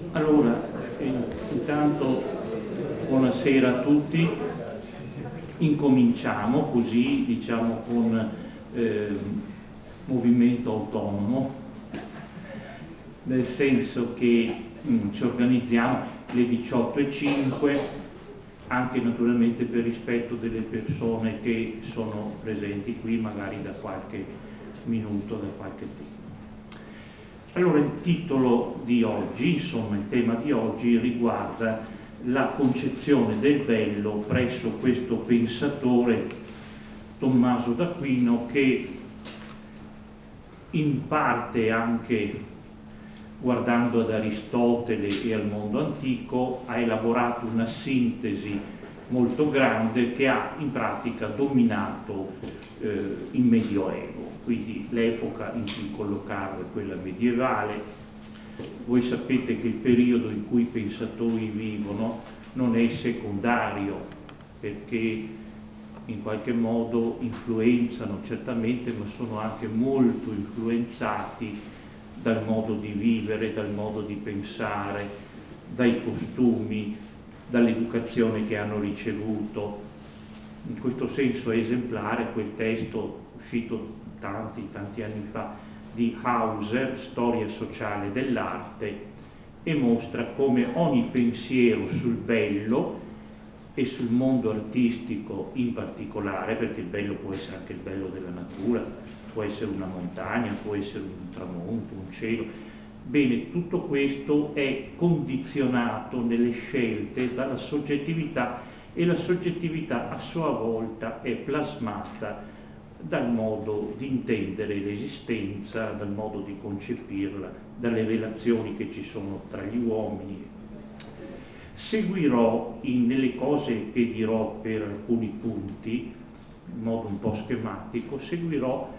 Allora, intanto buonasera a tutti. Incominciamo così, diciamo, con movimento autonomo, nel senso che ci organizziamo alle 18:05, anche naturalmente per rispetto delle persone che sono presenti qui, magari da qualche minuto, da qualche tempo. Allora, il titolo di oggi, insomma il tema di oggi, riguarda la concezione del bello presso questo pensatore Tommaso d'Aquino, che in parte, anche guardando ad Aristotele e al mondo antico, ha elaborato una sintesi molto grande che ha in pratica dominato il Medioevo, quindi l'epoca in cui collocarlo è quella medievale. Voi sapete che il periodo in cui i pensatori vivono non è secondario, perché in qualche modo influenzano certamente, ma sono anche molto influenzati dal modo di vivere, dal modo di pensare, dai costumi, dall'educazione che hanno ricevuto. In questo senso è esemplare quel testo uscito tanti anni fa di Hauser, Storia sociale dell'arte, e mostra come ogni pensiero sul bello e sul mondo artistico in particolare, perché il bello può essere anche il bello della natura, può essere una montagna, può essere un tramonto, un cielo. Bene, tutto questo è condizionato nelle scelte dalla soggettività, e la soggettività a sua volta è plasmata dal modo di intendere l'esistenza, dal modo di concepirla, dalle relazioni che ci sono tra gli uomini. Seguirò nelle cose che dirò per alcuni punti, in modo un po' schematico, seguirò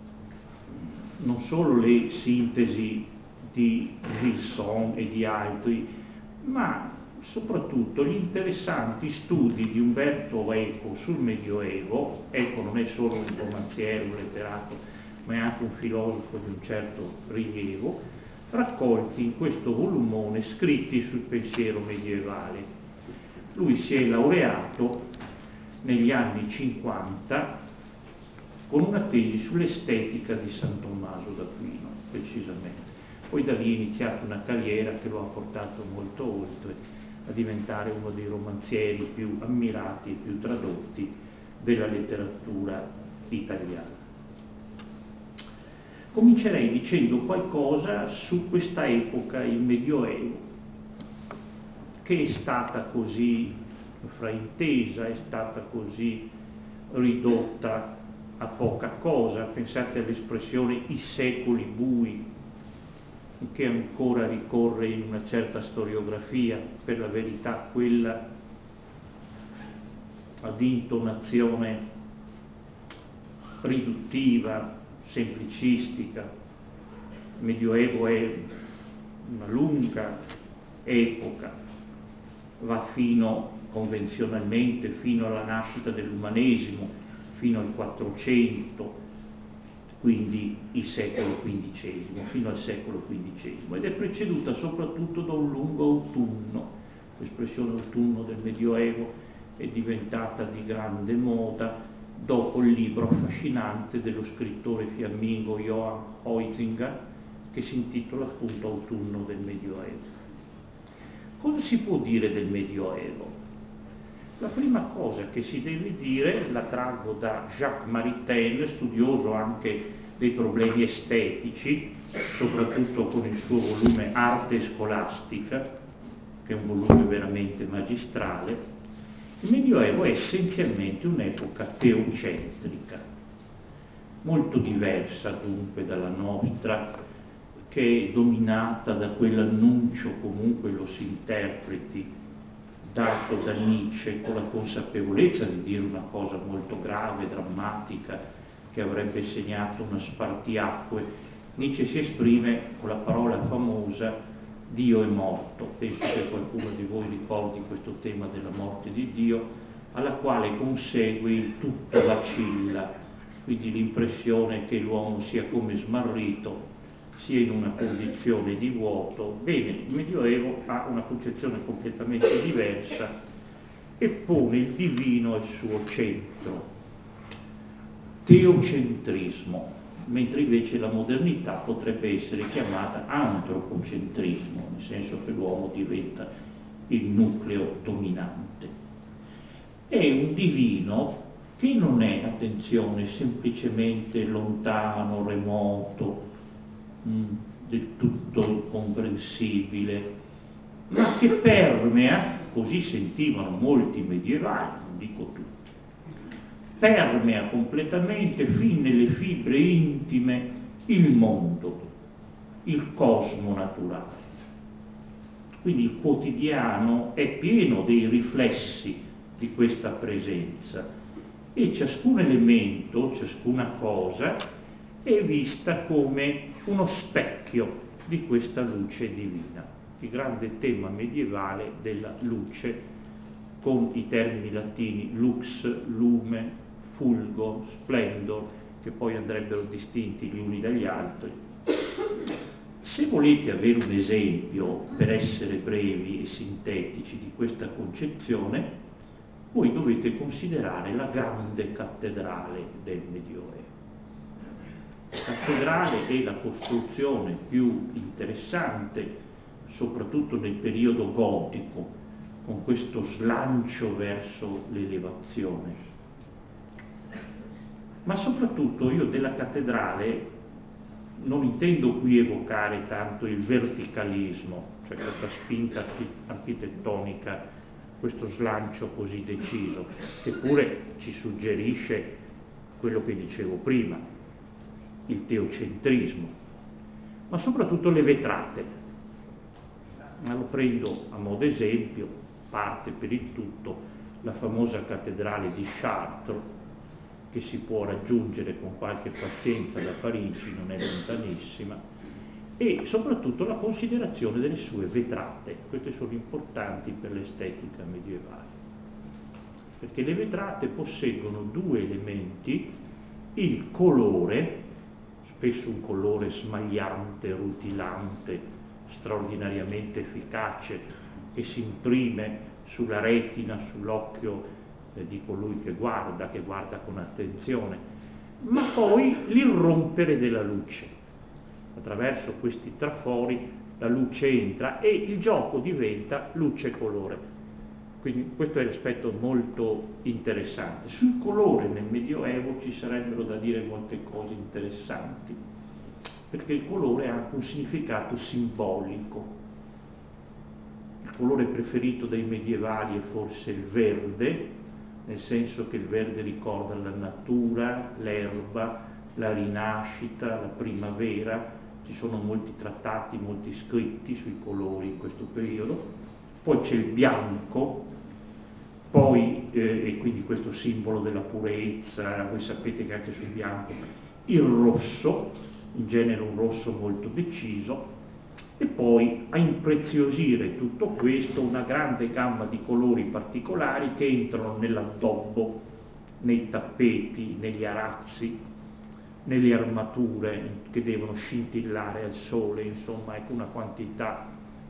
non solo le sintesi di Gilson e di altri, ma soprattutto gli interessanti studi di Umberto Eco sul Medioevo. Eco non è solo un romanziere, un letterato, ma è anche un filosofo di un certo rilievo, raccolti in questo volumone, scritti sul pensiero medievale. Lui si è laureato negli anni 50 con una tesi sull'estetica di San Tommaso d'Aquino, precisamente. Poi da lì è iniziata una carriera che lo ha portato molto oltre, a diventare uno dei romanzieri più ammirati e più tradotti della letteratura italiana. Comincerei dicendo qualcosa su questa epoca, il Medioevo, che è stata così fraintesa, è stata così ridotta a poca cosa. Pensate all'espressione i secoli bui, che ancora ricorre in una certa storiografia, per la verità quella ad intonazione riduttiva, semplicistica. Il Medioevo è una lunga epoca, va convenzionalmente fino alla nascita dell'umanesimo, fino al 400, quindi il secolo XV, fino al secolo XV, ed è preceduta soprattutto da un lungo autunno. L'espressione autunno del Medioevo è diventata di grande moda dopo il libro affascinante dello scrittore fiammingo Johann Huizinga, che si intitola appunto Autunno del Medioevo. Cosa si può dire del Medioevo? La prima cosa che si deve dire, la traggo da Jacques Maritain, studioso anche dei problemi estetici, soprattutto con il suo volume Arte Scolastica, che è un volume veramente magistrale. Il Medioevo è essenzialmente un'epoca teocentrica, molto diversa dunque dalla nostra, che è dominata da quell'annuncio, comunque lo si interpreti, dato da Nietzsche con la consapevolezza di dire una cosa molto grave, drammatica, che avrebbe segnato una spartiacque. Nietzsche si esprime con la parola famosa Dio è morto. Penso che qualcuno di voi ricordi questo tema della morte di Dio, alla quale consegue il tutto vacilla, quindi l'impressione che l'uomo sia come smarrito sia in una condizione di vuoto. Bene, il Medioevo ha una concezione completamente diversa e pone il divino al suo centro. Teocentrismo, mentre invece la modernità potrebbe essere chiamata antropocentrismo, nel senso che l'uomo diventa il nucleo dominante. È un divino che non è, attenzione, semplicemente lontano, remoto, del tutto incomprensibile, ma che permea, così sentivano molti medievali, non dico tutti, permea completamente fin nelle fibre intime il mondo, il cosmo naturale. Quindi il quotidiano è pieno dei riflessi di questa presenza e ciascun elemento, ciascuna cosa è vista come uno specchio di questa luce divina. Il grande tema medievale della luce, con i termini latini lux, lume, fulgor, splendor, che poi andrebbero distinti gli uni dagli altri. Se volete avere un esempio, per essere brevi e sintetici, di questa concezione, voi dovete considerare la grande cattedrale del Medioevo. La cattedrale è la costruzione più interessante, soprattutto nel periodo gotico, con questo slancio verso l'elevazione. Ma soprattutto io della cattedrale non intendo qui evocare tanto il verticalismo, cioè questa spinta architettonica, questo slancio così deciso, che pure ci suggerisce quello che dicevo prima, il teocentrismo, ma soprattutto le vetrate. Ma lo prendo a modo esempio, parte per il tutto, la famosa cattedrale di Chartres, che si può raggiungere con qualche pazienza da Parigi, non è lontanissima, e soprattutto la considerazione delle sue vetrate. Queste sono importanti per l'estetica medievale, perché le vetrate posseggono due elementi: il colore, spesso un colore smagliante, rutilante, straordinariamente efficace, che si imprime sulla retina, sull'occhio di colui che guarda con attenzione, ma poi l'irrompere della luce. Attraverso questi trafori la luce entra e il gioco diventa luce-colore. Quindi questo è l'aspetto molto interessante. Sul colore nel Medioevo ci sarebbero da dire molte cose interessanti, perché il colore ha anche un significato simbolico. Il colore preferito dai medievali è forse il verde, nel senso che il verde ricorda la natura, l'erba, la rinascita, la primavera. Ci sono molti trattati, molti scritti sui colori in questo periodo. Poi c'è il bianco, poi, e quindi questo simbolo della purezza, voi sapete che anche sul bianco, il rosso, in genere un rosso molto deciso, e poi a impreziosire tutto questo una grande gamma di colori particolari che entrano nell'addobbo, nei tappeti, negli arazzi, nelle armature che devono scintillare al sole, insomma, ecco una quantità.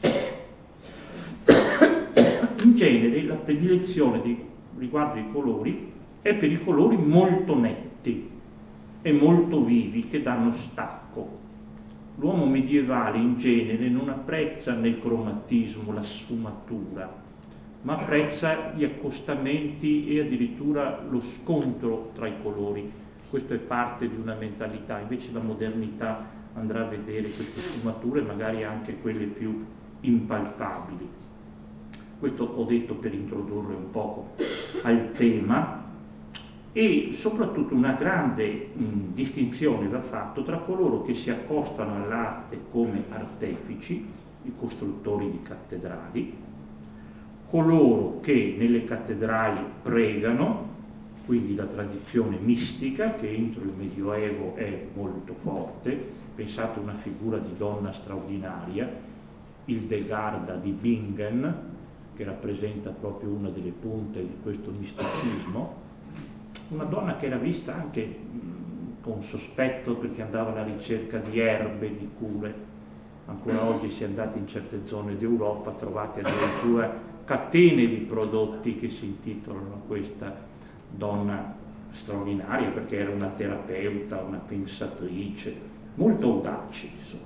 In genere la predilezione riguardo ai colori è per i colori molto netti e molto vivi, che danno stacco. L'uomo medievale in genere non apprezza nel cromatismo la sfumatura, ma apprezza gli accostamenti e addirittura lo scontro tra i colori. Questo è parte di una mentalità. Invece la modernità andrà a vedere queste sfumature, magari anche quelle più impalpabili. Questo ho detto per introdurre un poco al tema. E soprattutto una grande distinzione va fatta tra coloro che si accostano all'arte come artefici, i costruttori di cattedrali, coloro che nelle cattedrali pregano, quindi la tradizione mistica che entro il Medioevo è molto forte. Pensate a una figura di donna straordinaria, Hildegarda di Bingen, che rappresenta proprio una delle punte di questo misticismo. Una donna che era vista anche con sospetto perché andava alla ricerca di erbe, di cure. Ancora oggi, se andate in certe zone d'Europa, trovate addirittura catene di prodotti che si intitolano questa donna straordinaria, perché era una terapeuta, una pensatrice, molto audace, insomma.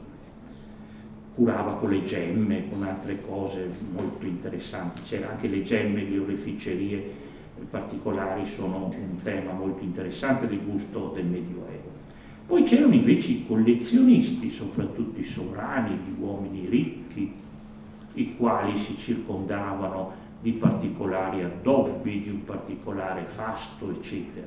Curava con le gemme, con altre cose molto interessanti. C'era anche le gemme, le oreficerie particolari sono un tema molto interessante del gusto del Medioevo. Poi c'erano invece i collezionisti, soprattutto i sovrani, gli uomini ricchi, i quali si circondavano di particolari addobbi, di un particolare fasto, eccetera.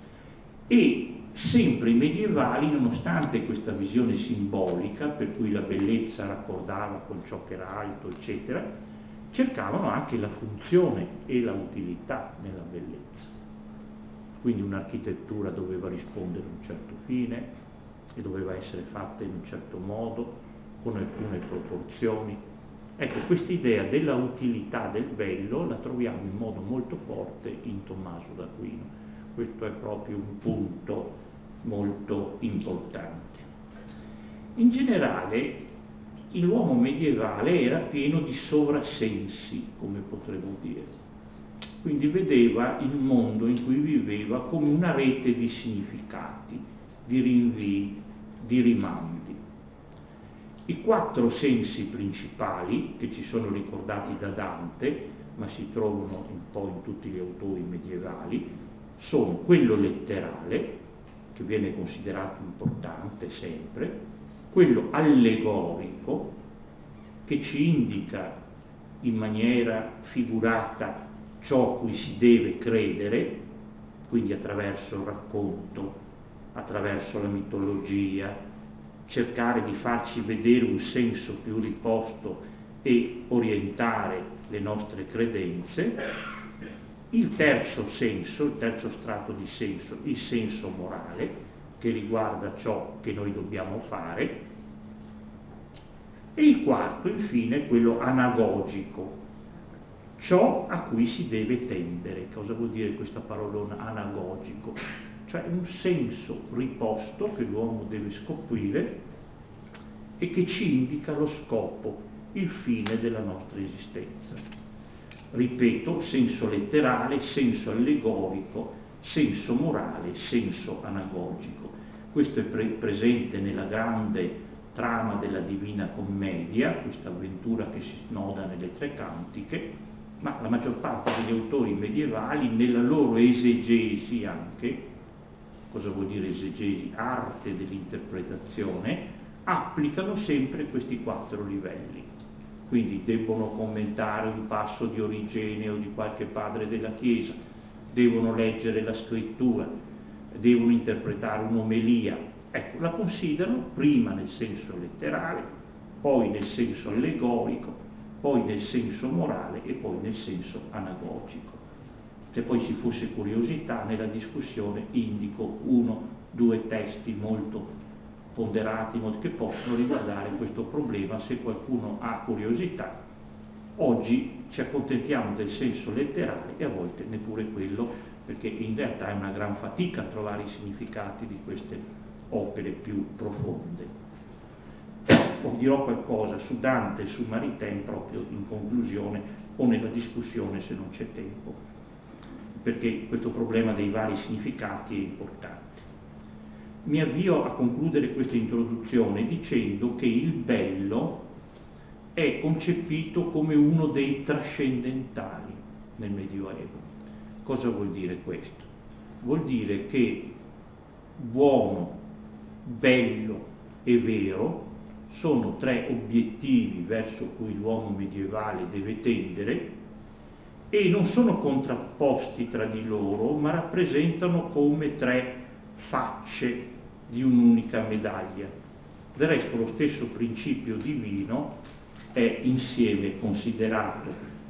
E sempre i medievali, nonostante questa visione simbolica, per cui la bellezza raccordava con ciò che era alto, eccetera, cercavano anche la funzione e la utilità nella bellezza. Quindi un'architettura doveva rispondere a un certo fine e doveva essere fatta in un certo modo, con alcune proporzioni. Ecco, questa idea della utilità del bello la troviamo in modo molto forte in Tommaso d'Aquino. Questo è proprio un punto molto importante. In generale, l'uomo medievale era pieno di sovrasensi, come potremmo dire. Quindi vedeva il mondo in cui viveva come una rete di significati, di rinvii, di rimandi. I 4 sensi principali, che ci sono ricordati da Dante, ma si trovano un po' in tutti gli autori medievali, sono quello letterale, che viene considerato importante sempre, quello allegorico, che ci indica in maniera figurata ciò a cui si deve credere, quindi attraverso il racconto, attraverso la mitologia, cercare di farci vedere un senso più riposto e orientare le nostre credenze. Il terzo senso, il terzo strato di senso, il senso morale, che riguarda ciò che noi dobbiamo fare, e il quarto, infine, quello anagogico, ciò a cui si deve tendere. Cosa vuol dire questa parolona anagogico? Cioè un senso riposto che l'uomo deve scoprire e che ci indica lo scopo, il fine della nostra esistenza. Ripeto, senso letterale, senso allegorico, senso morale, senso anagogico. Questo è presente nella grande trama della Divina Commedia, questa avventura che si snoda nelle 3 cantiche, ma la maggior parte degli autori medievali, nella loro esegesi anche, cosa vuol dire esegesi? Arte dell'interpretazione, applicano sempre questi 4 livelli. Quindi debbono commentare un passo di Origene o di qualche padre della Chiesa, devono leggere la scrittura, devono interpretare un'omelia. Ecco, la considerano prima nel senso letterale, poi nel senso allegorico, poi nel senso morale e poi nel senso anagogico. Se poi ci fosse curiosità nella discussione, indico 1-2 testi molto ponderati che possono riguardare questo problema se qualcuno ha curiosità. Oggi ci accontentiamo del senso letterale e a volte neppure quello, perché in realtà è una gran fatica trovare i significati di queste opere più profonde. O dirò qualcosa su Dante e su Maritain proprio in conclusione o nella discussione se non c'è tempo, perché questo problema dei vari significati è importante. Mi avvio a concludere questa introduzione dicendo che il bello è concepito come uno dei trascendentali nel Medioevo. Cosa vuol dire questo? Vuol dire che buono, bello e vero sono 3 obiettivi verso cui l'uomo medievale deve tendere e non sono contrapposti tra di loro, ma rappresentano come 3 facce di un'unica medaglia. Del resto lo stesso principio divino è insieme considerato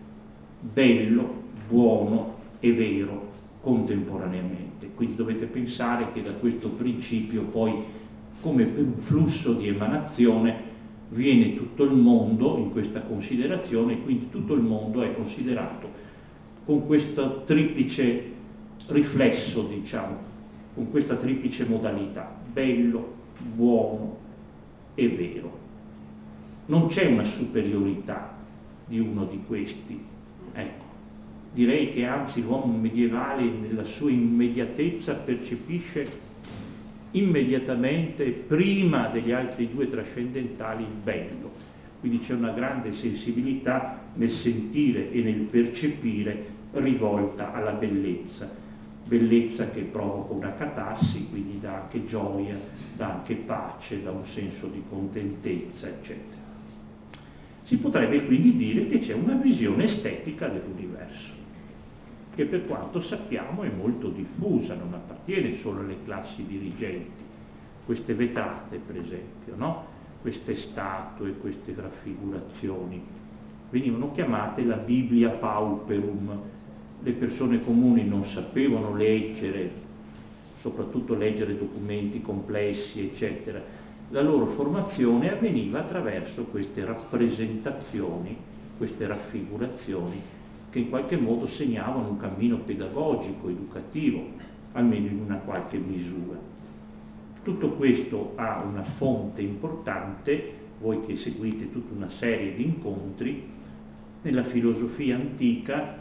bello, buono e vero contemporaneamente. Quindi dovete pensare che da questo principio poi, come per un flusso di emanazione, viene tutto il mondo in questa considerazione, quindi tutto il mondo è considerato con questo triplice riflesso, diciamo, con questa triplice modalità: bello, buono e vero. Non c'è una superiorità di uno di questi. Ecco, direi che anzi l'uomo medievale nella sua immediatezza percepisce immediatamente, prima degli altri due trascendentali, il bello. Quindi c'è una grande sensibilità nel sentire e nel percepire rivolta alla bellezza, bellezza che provoca una catarsi, quindi dà anche gioia, dà anche pace, dà un senso di contentezza, eccetera. Si potrebbe quindi dire che c'è una visione estetica dell'universo, che per quanto sappiamo è molto diffusa, non appartiene solo alle classi dirigenti. Queste vetrate, per esempio, no? Queste statue, queste raffigurazioni, venivano chiamate la Biblia Pauperum. Le persone comuni non sapevano leggere, soprattutto leggere documenti complessi, eccetera. La loro formazione avveniva attraverso queste rappresentazioni, queste raffigurazioni, che in qualche modo segnavano un cammino pedagogico, educativo, almeno in una qualche misura. Tutto questo ha una fonte importante, voi che seguite tutta una serie di incontri, nella filosofia antica,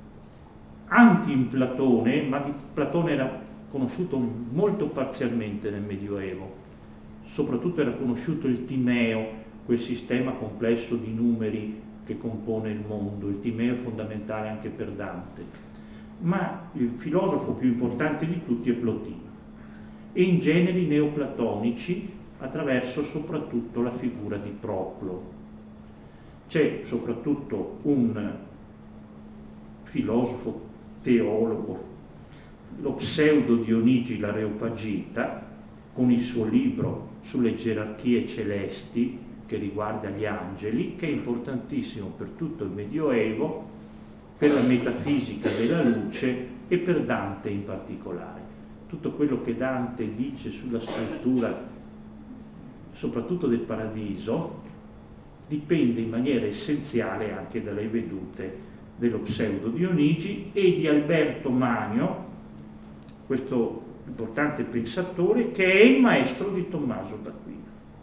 anche in Platone, ma di Platone era conosciuto molto parzialmente nel Medioevo. Soprattutto era conosciuto il Timeo, quel sistema complesso di numeri che compone il mondo. Il Timeo è fondamentale anche per Dante. Ma il filosofo più importante di tutti è Plotino. E in generi neoplatonici, attraverso soprattutto la figura di Proclo. C'è soprattutto un filosofo teologo, lo pseudo Dionigi l'Areopagita, con il suo libro sulle gerarchie celesti che riguarda gli angeli, che è importantissimo per tutto il Medioevo, per la metafisica della luce e per Dante in particolare. Tutto quello che Dante dice sulla struttura, soprattutto del paradiso, dipende in maniera essenziale anche dalle vedute dello pseudo Dionigi e di Alberto Magno, questo importante pensatore che è il maestro di Tommaso d'Aquino.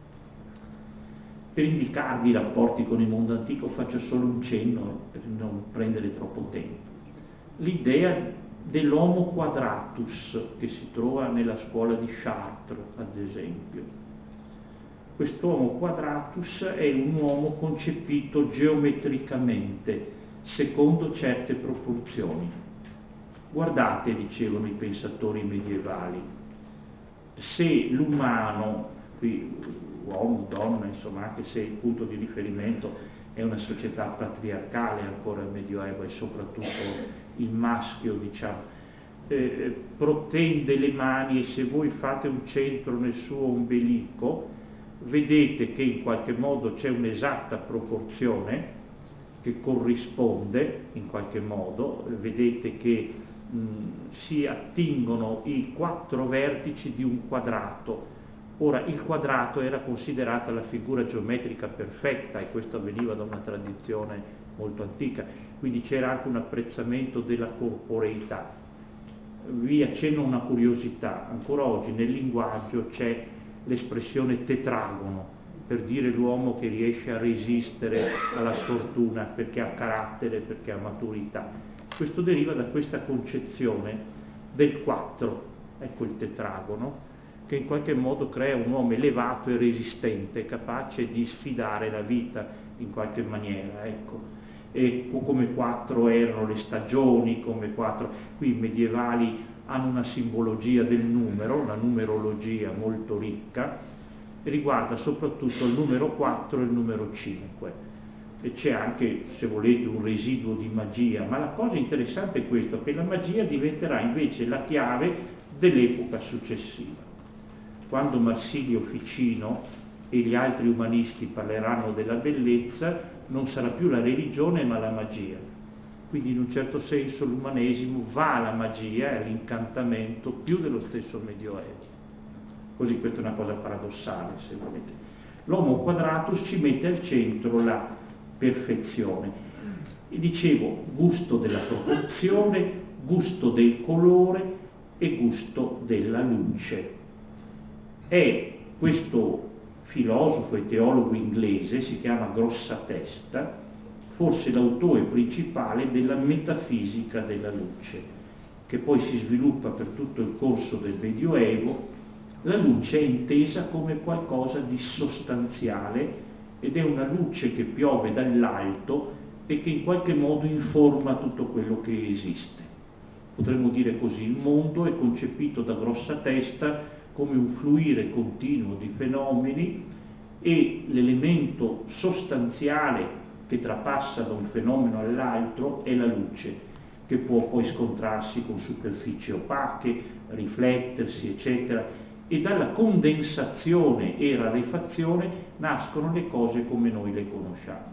Per indicarvi i rapporti con il mondo antico faccio solo un cenno per non prendere troppo tempo. L'idea dell'homo quadratus che si trova nella scuola di Chartres, ad esempio. Quest'uomo quadratus è un uomo concepito geometricamente, secondo certe proporzioni. Guardate, dicevano i pensatori medievali, se l'umano, qui uomo, donna, insomma, anche se il punto di riferimento è una società patriarcale ancora il Medioevo e soprattutto il maschio, diciamo, protende le mani, e se voi fate un centro nel suo ombelico, vedete che in qualche modo c'è un'esatta proporzione che corrisponde in qualche modo, vedete che si attingono i 4 vertici di un quadrato. Ora, il quadrato era considerata la figura geometrica perfetta, e questo avveniva da una tradizione molto antica, quindi c'era anche un apprezzamento della corporeità. Vi accenno una curiosità: ancora oggi nel linguaggio c'è l'espressione tetragono per dire l'uomo che riesce a resistere alla sfortuna perché ha carattere, perché ha maturità. Questo deriva da questa concezione del 4, ecco il tetragono, che in qualche modo crea un uomo elevato e resistente, capace di sfidare la vita in qualche maniera, ecco. E come 4 erano le stagioni, come 4, qui i medievali hanno una simbologia del numero, una numerologia molto ricca, riguarda soprattutto il numero 4 e il numero 5. E c'è anche, se volete, un residuo di magia, ma la cosa interessante è questo, che la magia diventerà invece la chiave dell'epoca successiva. Quando Marsilio Ficino e gli altri umanisti parleranno della bellezza, non sarà più la religione ma la magia. Quindi in un certo senso l'umanesimo va alla magia e all'incantamento più dello stesso Medioevo. Così questa è una cosa paradossale, se volete. L'homo quadratus ci mette al centro la perfezione. E dicevo, gusto della proporzione, gusto del colore, e gusto della luce. È questo filosofo e teologo inglese, si chiama Grossatesta, forse l'autore principale della metafisica della luce, che poi si sviluppa per tutto il corso del Medioevo. La luce è intesa come qualcosa di sostanziale ed è una luce che piove dall'alto e che in qualche modo informa tutto quello che esiste. Potremmo dire così, il mondo è concepito da Grossatesta come un fluire continuo di fenomeni e l'elemento sostanziale che trapassa da un fenomeno all'altro è la luce, che può poi scontrarsi con superfici opache, riflettersi, eccetera, e dalla condensazione e rarefazione nascono le cose come noi le conosciamo.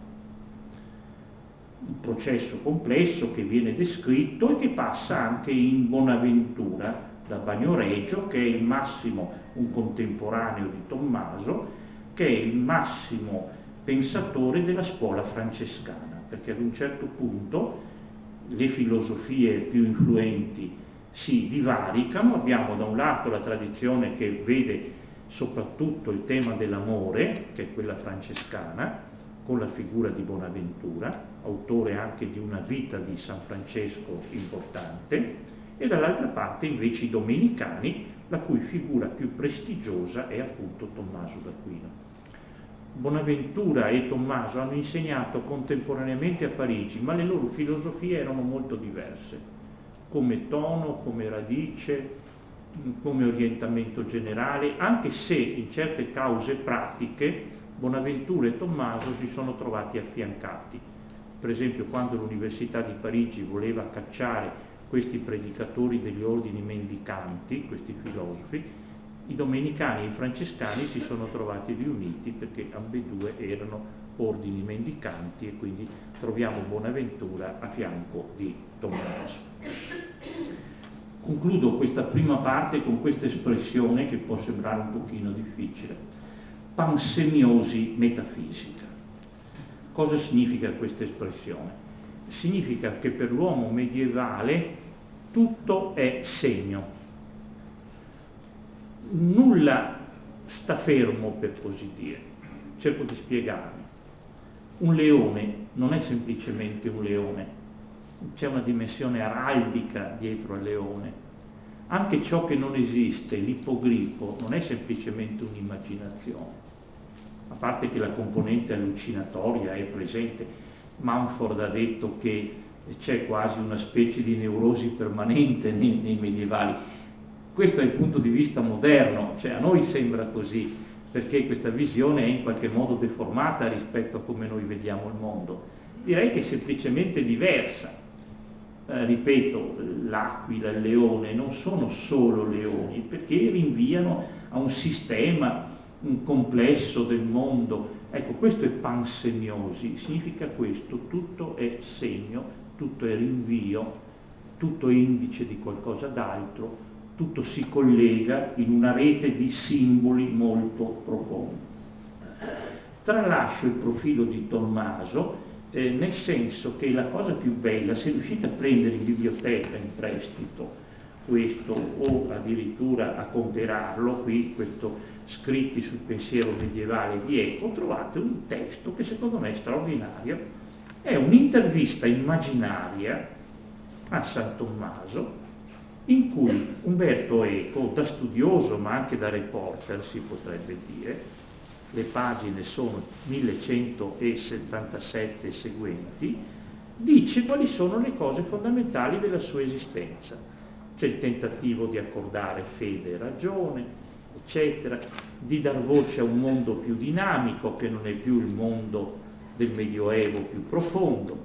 Un processo complesso che viene descritto e che passa anche in Bonaventura da Bagnoregio, che è il massimo, un contemporaneo di Tommaso, che è il massimo pensatore della scuola francescana, perché ad un certo punto le filosofie più influenti si divaricano. Abbiamo da un lato la tradizione che vede soprattutto il tema dell'amore, che è quella francescana, con la figura di Bonaventura, autore anche di una vita di San Francesco importante, e dall'altra parte invece i domenicani, la cui figura più prestigiosa è appunto Tommaso d'Aquino. Bonaventura e Tommaso hanno insegnato contemporaneamente a Parigi, ma le loro filosofie erano molto diverse, come tono, come radice, come orientamento generale, anche se in certe cause pratiche Bonaventura e Tommaso si sono trovati affiancati. Per esempio, quando l'Università di Parigi voleva cacciare questi predicatori degli ordini mendicanti, questi filosofi, i domenicani e i francescani si sono trovati riuniti perché ambedue erano ordini mendicanti e quindi troviamo Bonaventura a fianco di Tommaso. Concludo questa prima parte con questa espressione che può sembrare un pochino difficile: pansemiosi metafisica. Cosa significa questa espressione? Significa che per l'uomo medievale tutto è segno. Nulla sta fermo, per così dire. Cerco di spiegarmi. Un leone non è semplicemente un leone, c'è una dimensione araldica dietro al leone. Anche ciò che non esiste, l'ippogrifo, non è semplicemente un'immaginazione, a parte che la componente allucinatoria è presente. Mumford ha detto che c'è quasi una specie di neurosi permanente nei medievali. Questo è il punto di vista moderno, cioè a noi sembra così, perché questa visione è in qualche modo deformata rispetto a come noi vediamo il mondo. Direi che è semplicemente diversa. Ripeto, l'aquila e il leone non sono solo leoni, perché rinviano a un sistema, un complesso del mondo. Ecco, questo è pansemiosi, significa questo: tutto è segno, tutto è rinvio, tutto è indice di qualcosa d'altro, tutto si collega in una rete di simboli molto profondi. Tralascio il profilo di Tommaso, nel senso che la cosa più bella, se riuscite a prendere in biblioteca in prestito questo o addirittura a comperarlo, qui questo Scritti sul pensiero medievale di Eco, trovate un testo che secondo me è straordinario. È un'intervista immaginaria a San Tommaso in cui Umberto Eco, da studioso ma anche da reporter si potrebbe dire, le pagine sono 1177 e seguenti, dice quali sono le cose fondamentali della sua esistenza. C'è il tentativo di accordare fede e ragione, eccetera, di dar voce a un mondo più dinamico che non è più il mondo del Medioevo più profondo,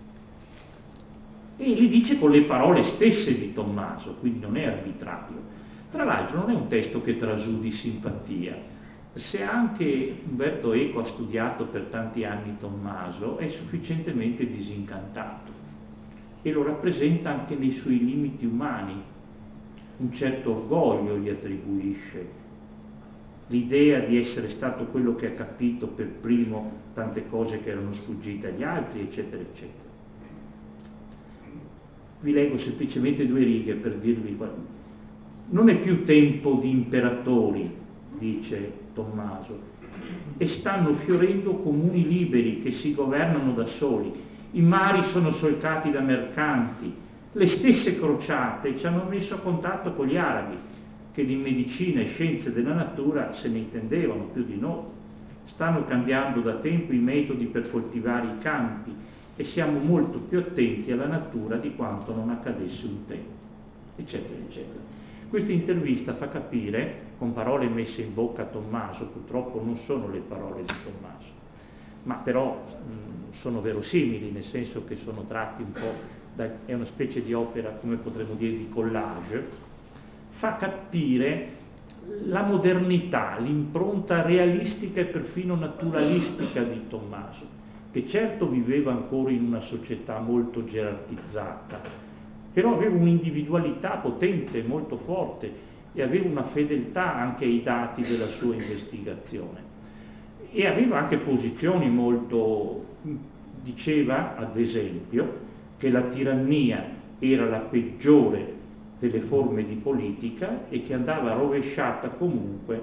e li dice con le parole stesse di Tommaso, quindi non è arbitrario. Tra l'altro non è un testo che trasudi simpatia. Se anche Umberto Eco ha studiato per tanti anni Tommaso, è sufficientemente disincantato e lo rappresenta anche nei suoi limiti umani. Un certo orgoglio gli attribuisce, l'idea di essere stato quello che ha capito per primo tante cose che erano sfuggite agli altri, eccetera, eccetera. Vi leggo semplicemente 2 righe per dirvi Non è più tempo di imperatori, dice Tommaso, e stanno fiorendo comuni liberi che si governano da soli. I mari sono solcati da mercanti. Le stesse crociate ci hanno messo a contatto con gli arabi, che di medicina e scienze della natura se ne intendevano più di noi. Stanno cambiando da tempo i metodi per coltivare i campi e siamo molto più attenti alla natura di quanto non accadesse un tempo, eccetera, eccetera. Questa intervista fa capire, con parole messe in bocca a Tommaso, purtroppo non sono le parole di Tommaso, ma però sono verosimili, nel senso che sono tratti un po', è una specie di opera, come potremmo dire, di collage, fa capire la modernità, l'impronta realistica e perfino naturalistica di Tommaso, che certo viveva ancora in una società molto gerarchizzata, però aveva un'individualità potente, molto forte, e aveva una fedeltà anche ai dati della sua investigazione. E aveva anche posizioni molto... Diceva, ad esempio, che la tirannia era la peggiore delle forme di politica e che andava rovesciata comunque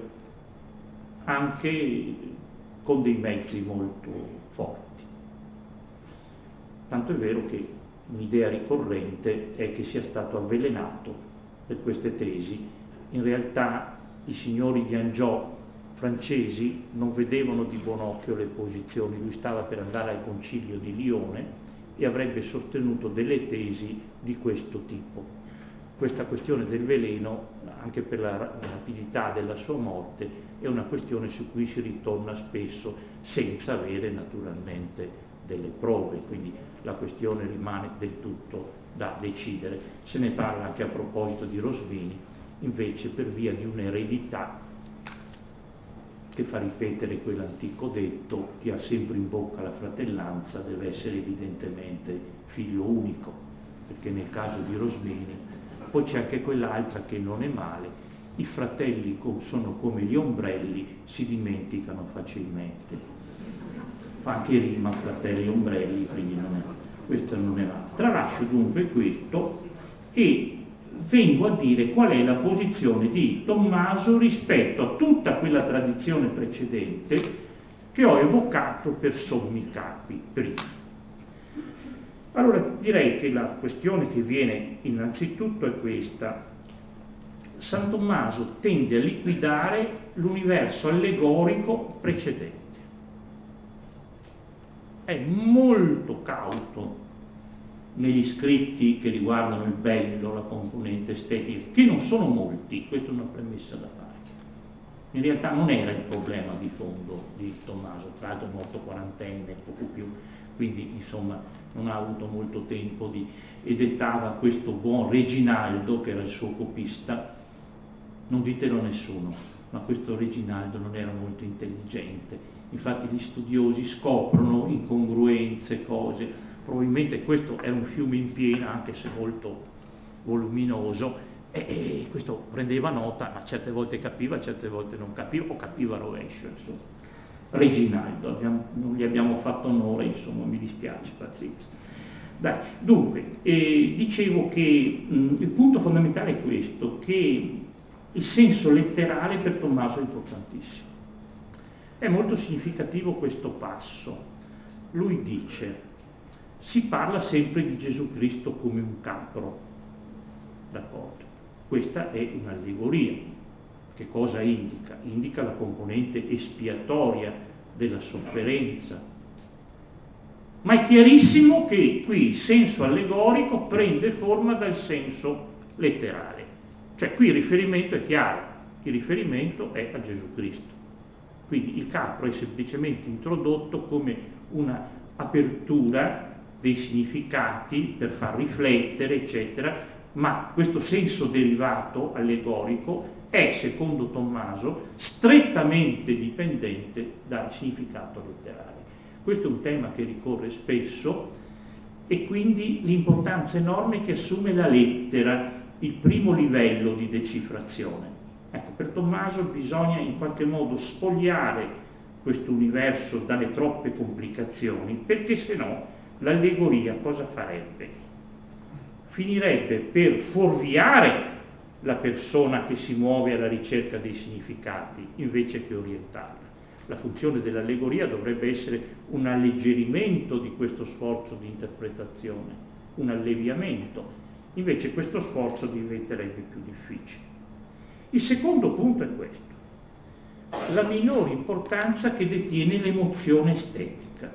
anche con dei mezzi molto forti. Tanto è vero che un'idea ricorrente è che sia stato avvelenato per queste tesi. In realtà i signori di Angiò francesi non vedevano di buon occhio le posizioni. Lui stava per andare al concilio di Lione e avrebbe sostenuto delle tesi di questo tipo. Questa questione del veleno, anche per la rapidità della sua morte, è una questione su cui si ritorna spesso senza avere naturalmente delle prove, quindi la questione rimane del tutto da decidere. Se ne parla anche a proposito di Rosmini, invece per via di un'eredità che fa ripetere quell'antico detto: chi ha sempre in bocca la fratellanza deve essere evidentemente figlio unico, perché nel caso di Rosmini poi c'è anche quell'altra che non è male: i fratelli sono come gli ombrelli, si dimenticano facilmente. Fa anche rima fratelli e ombrelli, quindi questo non è male. Tralascio dunque questo e vengo a dire qual è la posizione di Tommaso rispetto a tutta quella tradizione precedente che ho evocato per sommi capi prima. Allora direi che la questione che viene innanzitutto è questa: San Tommaso tende a liquidare l'universo allegorico precedente. È molto cauto negli scritti che riguardano il bello, la componente estetica, che non sono molti, questa è una premessa da fare. In realtà non era il problema di fondo di Tommaso, tra l'altro è morto quarantenne, poco più, quindi insomma non ha avuto molto tempo e dettava questo buon Reginaldo, che era il suo copista. Non ditelo a nessuno, ma questo Reginaldo non era molto intelligente. Infatti gli studiosi scoprono incongruenze, cose. Probabilmente questo era un fiume in piena, anche se molto voluminoso, e questo prendeva nota, ma certe volte capiva, certe volte non capiva, o capiva a rovescio. Insomma. Reginaldo, non gli abbiamo fatto onore, insomma, mi dispiace, pazienza. Dai, dunque, dicevo che il punto fondamentale è questo, che il senso letterale per Tommaso è importantissimo. È molto significativo questo passo. Lui dice: si parla sempre di Gesù Cristo come un capro, d'accordo? Questa è un'allegoria. Che cosa indica? Indica la componente espiatoria della sofferenza. Ma è chiarissimo che qui il senso allegorico prende forma dal senso letterale. Cioè qui il riferimento è chiaro, il riferimento è a Gesù Cristo. Quindi il capro è semplicemente introdotto come una apertura dei significati per far riflettere, eccetera, ma questo senso derivato allegorico è, secondo Tommaso, strettamente dipendente dal significato letterale. Questo è un tema che ricorre spesso e quindi l'importanza enorme che assume la lettera, il primo livello di decifrazione. Ecco, per Tommaso bisogna in qualche modo spogliare questo universo dalle troppe complicazioni, perché se no l'allegoria cosa farebbe? Finirebbe per fuorviare la persona che si muove alla ricerca dei significati invece che orientarla. La funzione dell'allegoria dovrebbe essere un alleggerimento di questo sforzo di interpretazione, un alleviamento. Invece questo sforzo diventerebbe più difficile. Il secondo punto è questo: la minore importanza che detiene l'emozione estetica.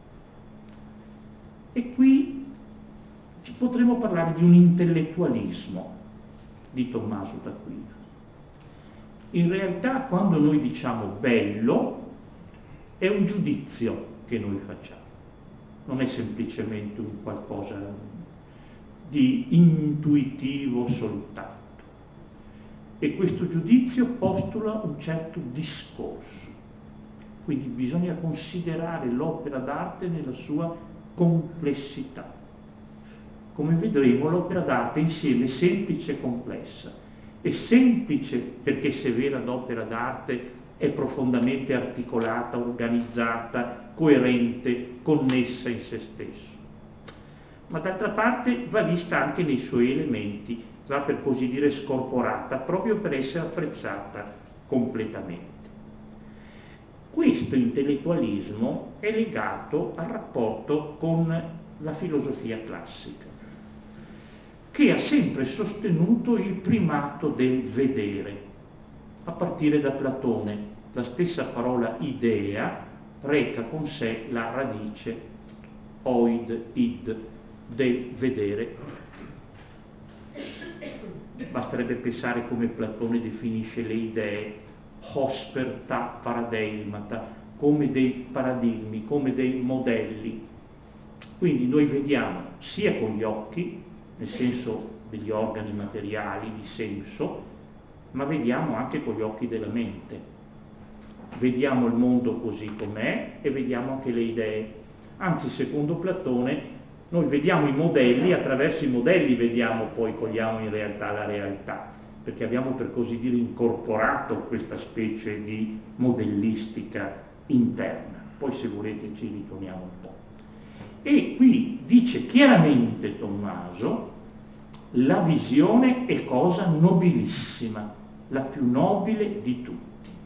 E qui potremmo parlare di un intellettualismo di Tommaso d'Aquino. In realtà, quando noi diciamo bello, è un giudizio che noi facciamo, non è semplicemente un qualcosa di intuitivo soltanto. E questo giudizio postula un certo discorso. Quindi bisogna considerare l'opera d'arte nella sua complessità. Come vedremo, l'opera d'arte insieme è semplice e complessa. È semplice perché severa d'opera d'arte è profondamente articolata, organizzata, coerente, connessa in se stesso. Ma d'altra parte va vista anche nei suoi elementi, va per così dire scorporata, proprio per essere apprezzata completamente. Questo intellettualismo è legato al rapporto con la filosofia classica, che ha sempre sostenuto il primato del vedere, a partire da Platone. La stessa parola idea reca con sé la radice oid, id, del vedere. Basterebbe pensare come Platone definisce le idee, hosperta paradeimata, come dei paradigmi, come dei modelli. Quindi noi vediamo sia con gli occhi, nel senso degli organi materiali di senso, ma vediamo anche con gli occhi della mente. Vediamo il mondo così com'è e vediamo anche le idee. Anzi, secondo Platone, noi vediamo i modelli, attraverso i modelli vediamo, poi cogliamo in realtà la realtà, perché abbiamo per così dire incorporato questa specie di modellistica interna. Poi se volete ci ritorniamo un po'. E qui dice chiaramente Tommaso: la visione è cosa nobilissima, la più nobile di tutti.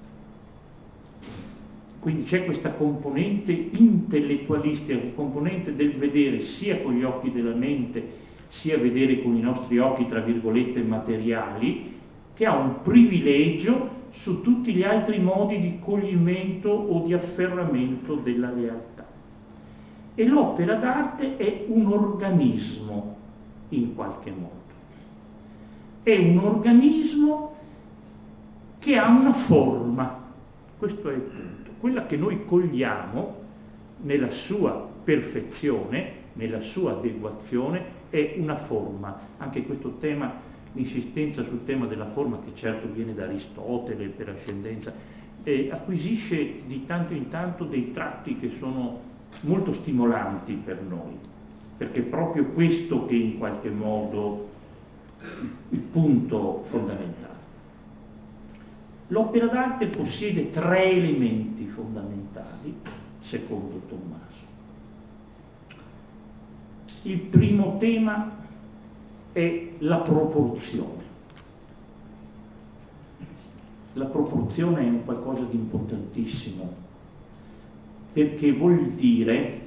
Quindi c'è questa componente intellettualistica, componente del vedere sia con gli occhi della mente, sia vedere con i nostri occhi, tra virgolette, materiali, che ha un privilegio su tutti gli altri modi di coglimento o di afferramento della realtà. E l'opera d'arte è un organismo, in qualche modo. È un organismo che ha una forma, questo è il punto. Quella che noi cogliamo nella sua perfezione, nella sua adeguazione, è una forma. Anche questo tema, l'insistenza sul tema della forma, che certo viene da Aristotele per ascendenza, acquisisce di tanto in tanto dei tratti che sono molto stimolanti per noi, perché è proprio questo che in qualche modo il punto fondamentale. L'opera d'arte possiede 3 elementi fondamentali, secondo Tommaso. Il primo tema è la proporzione. La proporzione è un qualcosa di importantissimo, perché vuol dire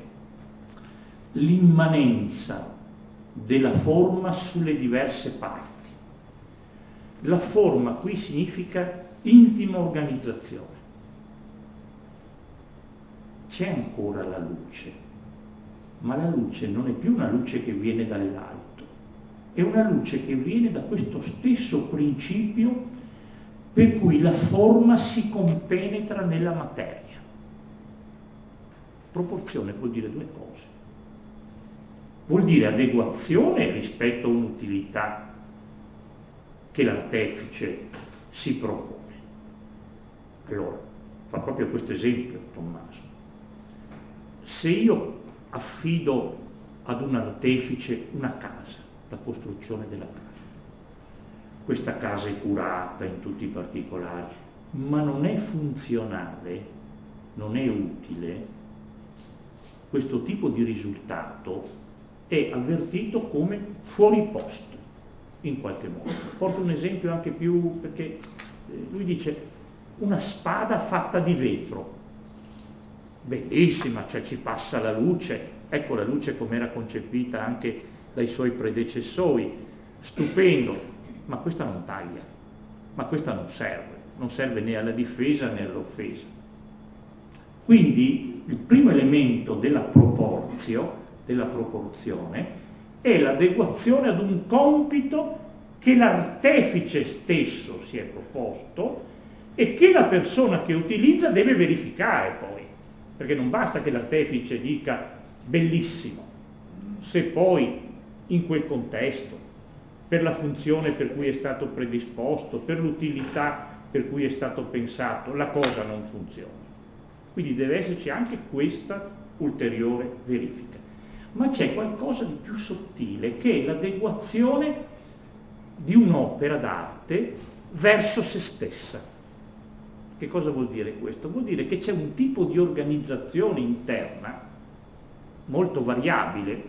l'immanenza della forma sulle diverse parti. La forma qui significa intima organizzazione. C'è ancora la luce, ma la luce non è più una luce che viene dall'alto, è una luce che viene da questo stesso principio per cui la forma si compenetra nella materia. Proporzione vuol dire 2 cose. Vuol dire adeguazione rispetto a un'utilità che l'artefice si propone. Allora, fa proprio questo esempio Tommaso. Se io affido ad un artefice una casa, la costruzione della casa, questa casa è curata in tutti i particolari, ma non è funzionale, non è utile, questo tipo di risultato è avvertito come fuori posto. in qualche modo. Porto un esempio anche più, perché lui dice una spada fatta di vetro, bellissima, cioè ci passa la luce, ecco la luce come era concepita anche dai suoi predecessori, stupendo, ma questa non taglia, ma questa non serve né alla difesa né all'offesa. Quindi il primo elemento della proporzione è l'adeguazione ad un compito che l'artefice stesso si è proposto e che la persona che utilizza deve verificare poi, perché non basta che l'artefice dica bellissimo, se poi in quel contesto, per la funzione per cui è stato predisposto, per l'utilità per cui è stato pensato, la cosa non funziona. Quindi deve esserci anche questa ulteriore verifica. Ma c'è qualcosa di più sottile, che è l'adeguazione di un'opera d'arte verso se stessa. Che cosa vuol dire questo? Vuol dire che c'è un tipo di organizzazione interna molto variabile,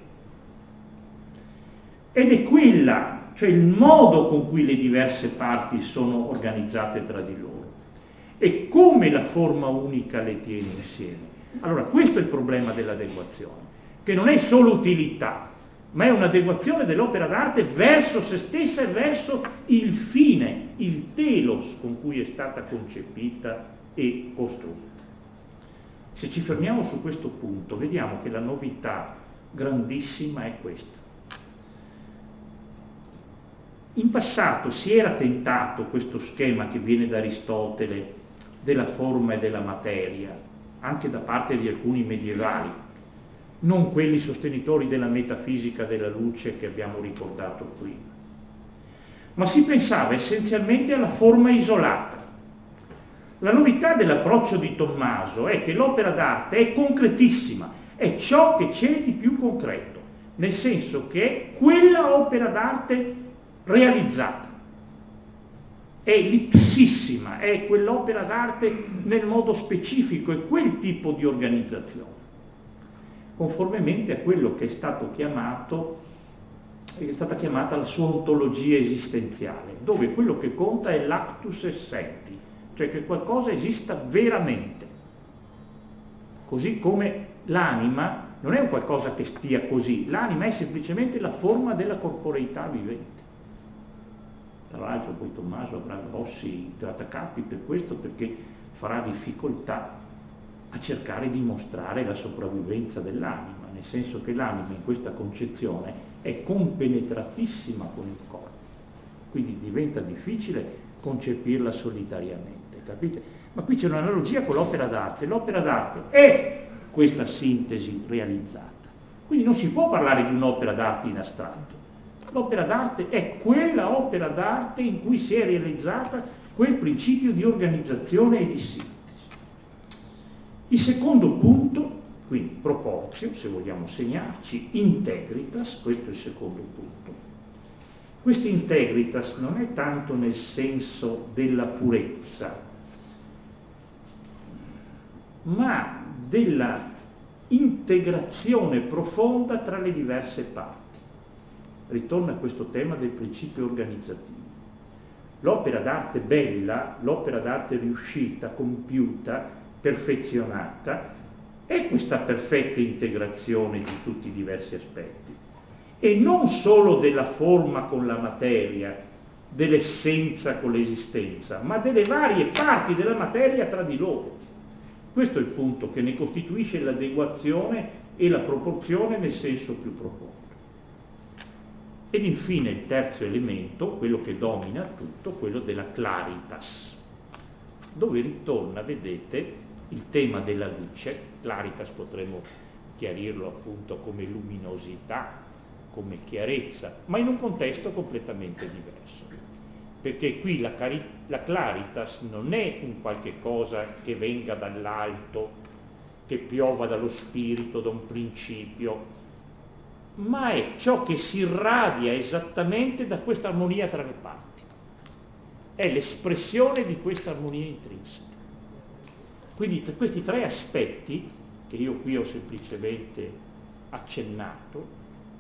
ed è quella, cioè il modo con cui le diverse parti sono organizzate tra di loro e come la forma unica le tiene insieme. Allora questo è il problema dell'adeguazione, che non è solo utilità, ma è un'adeguazione dell'opera d'arte verso se stessa e verso il fine, il telos con cui è stata concepita e costruita. Se ci fermiamo su questo punto, vediamo che la novità grandissima è questa. In passato si era tentato questo schema che viene da Aristotele della forma e della materia, anche da parte di alcuni medievali, non quelli sostenitori della metafisica della luce che abbiamo ricordato prima. Ma si pensava essenzialmente alla forma isolata. La novità dell'approccio di Tommaso è che l'opera d'arte è concretissima, è ciò che c'è di più concreto, nel senso che è quella opera d'arte realizzata, è l'ipsissima, è quell'opera d'arte nel modo specifico, è quel tipo di organizzazione, conformemente a quello che è stata chiamata la sua ontologia esistenziale, dove quello che conta è l'actus essendi, cioè che qualcosa esista veramente, così come l'anima non è un qualcosa che stia così, l'anima è semplicemente la forma della corporeità vivente. Tra l'altro poi Tommaso avrà grossi grattacapi per questo, perché farà difficoltà a cercare di mostrare la sopravvivenza dell'anima, nel senso che l'anima in questa concezione è compenetratissima con il corpo, quindi diventa difficile concepirla solitariamente, capite? Ma qui c'è un'analogia con l'opera d'arte è questa sintesi realizzata, quindi non si può parlare di un'opera d'arte in astratto. L'opera d'arte è quella opera d'arte in cui si è realizzata quel principio di organizzazione e di sintesi. Il secondo punto, quindi proportio, se vogliamo segnarci, integritas, questo è il secondo punto. Questa integritas non è tanto nel senso della purezza, ma della integrazione profonda tra le diverse parti. Ritorna a questo tema del principio organizzativo. L'opera d'arte bella, l'opera d'arte riuscita, compiuta, perfezionata, è questa perfetta integrazione di tutti i diversi aspetti. E non solo della forma con la materia, dell'essenza con l'esistenza, ma delle varie parti della materia tra di loro. Questo è il punto che ne costituisce l'adeguazione e la proporzione nel senso più profondo. Ed infine il terzo elemento, quello che domina tutto, quello della claritas, dove ritorna, vedete, il tema della luce. Claritas potremmo chiarirlo appunto come luminosità, come chiarezza, ma in un contesto completamente diverso. Perché qui la claritas non è un qualche cosa che venga dall'alto, che piova dallo spirito, da un principio, ma è ciò che si irradia esattamente da questa armonia tra le parti. È l'espressione di questa armonia intrinseca. Quindi questi tre aspetti, che io qui ho semplicemente accennato,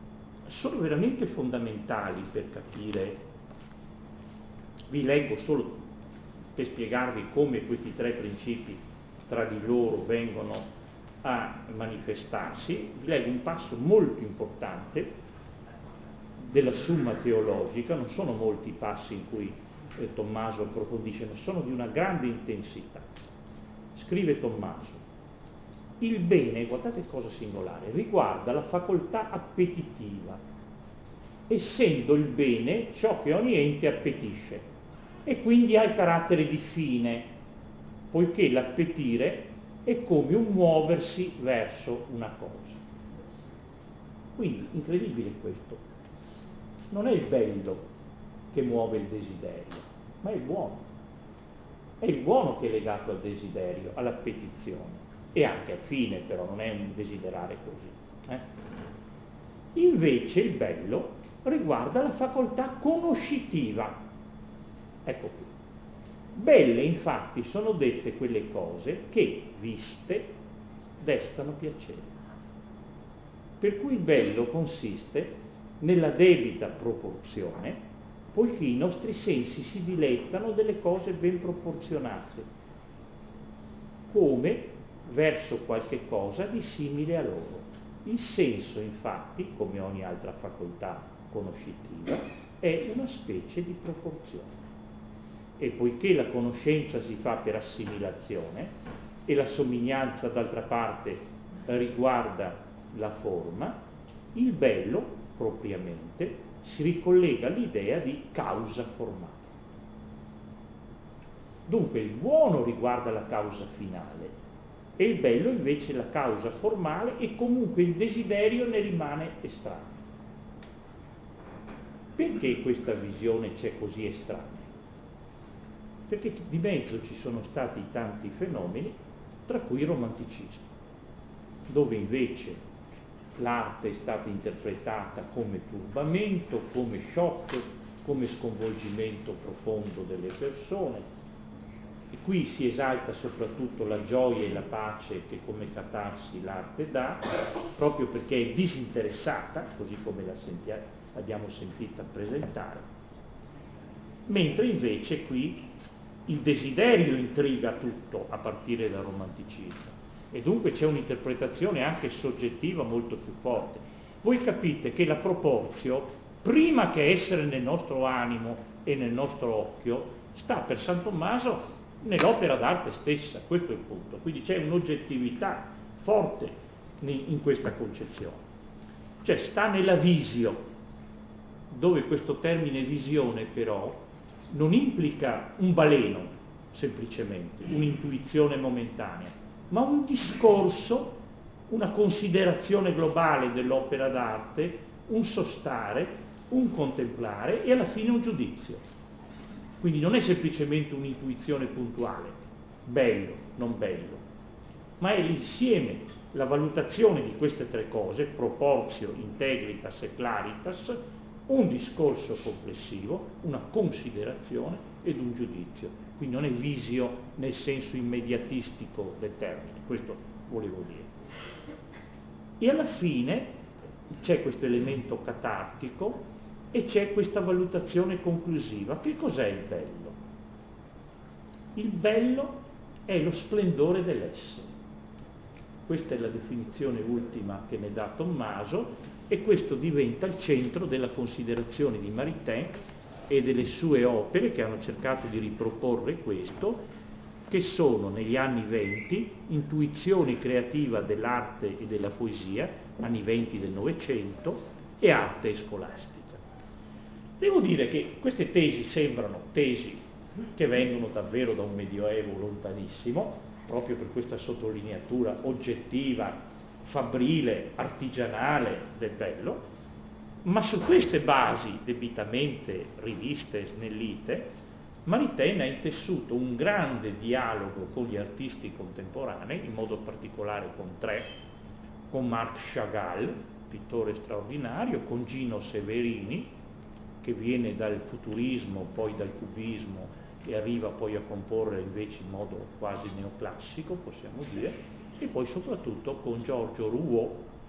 sono veramente fondamentali per capire. Vi leggo solo per spiegarvi come questi tre principi tra di loro vengono a manifestarsi. Vi leggo un passo molto importante della Summa Teologica. Non sono molti i passi in cui Tommaso approfondisce, ma sono di una grande intensità. Scrive Tommaso: il bene, guardate cosa singolare, riguarda la facoltà appetitiva, essendo il bene ciò che ogni ente appetisce, e quindi ha il carattere di fine, poiché l'appetire è come un muoversi verso una cosa. Quindi, incredibile questo, non è il bello che muove il desiderio, ma è il buono. È il buono che è legato al desiderio, all'appetizione, e anche al fine, però non è un desiderare così. Invece il bello riguarda la facoltà conoscitiva. Ecco qui. Belle infatti sono dette quelle cose che, viste, destano piacere. Per cui il bello consiste nella debita proporzione, poiché i nostri sensi si dilettano delle cose ben proporzionate, come verso qualche cosa di simile a loro. Il senso, infatti, come ogni altra facoltà conoscitiva, è una specie di proporzione. E poiché la conoscenza si fa per assimilazione e la somiglianza d'altra parte riguarda la forma, il bello, propriamente, si ricollega all'idea di causa formale. Dunque il buono riguarda la causa finale e il bello invece la causa formale, e comunque il desiderio ne rimane estraneo. Perché questa visione c'è così estranea? Perché di mezzo ci sono stati tanti fenomeni, tra cui il romanticismo, dove invece l'arte è stata interpretata come turbamento, come shock, come sconvolgimento profondo delle persone, e qui si esalta soprattutto la gioia e la pace che come catarsi l'arte dà, proprio perché è disinteressata, così come l'abbiamo sentita presentare, mentre invece qui il desiderio intriga tutto a partire dal romanticismo, e dunque c'è un'interpretazione anche soggettiva molto più forte. Voi capite che la proporzio, prima che essere nel nostro animo e nel nostro occhio, sta per San Tommaso nell'opera d'arte stessa. Questo è il punto. Quindi c'è un'oggettività forte in questa concezione, cioè sta nella visio, dove questo termine visione però non implica un baleno semplicemente, un'intuizione momentanea, ma un discorso, una considerazione globale dell'opera d'arte, un sostare, un contemplare e alla fine un giudizio. Quindi non è semplicemente un'intuizione puntuale, bello, non bello, ma è l'insieme, la valutazione di queste tre cose, proportio, integritas e claritas, un discorso complessivo, una considerazione ed un giudizio. Quindi non è visio nel senso immediatistico del termine, questo volevo dire. E alla fine c'è questo elemento catartico e c'è questa valutazione conclusiva. Che cos'è il bello? Il bello è lo splendore dell'essere. Questa è la definizione ultima che ne dà Tommaso, e questo diventa il centro della considerazione di Maritain e delle sue opere che hanno cercato di riproporre questo, che sono negli anni 20 intuizione creativa dell'arte e della poesia, anni 20 del Novecento, e arte scolastica. Devo dire che queste tesi sembrano tesi che vengono davvero da un medioevo lontanissimo, proprio per questa sottolineatura oggettiva, fabbrile, artigianale del bello, ma su queste basi debitamente riviste e snellite, Maritain ha intessuto un grande dialogo con gli artisti contemporanei, in modo particolare con tre, con Marc Chagall, pittore straordinario, con Gino Severini, che viene dal futurismo, poi dal cubismo, e arriva poi a comporre invece in modo quasi neoclassico, possiamo dire, e poi soprattutto con Giorgio Rouault,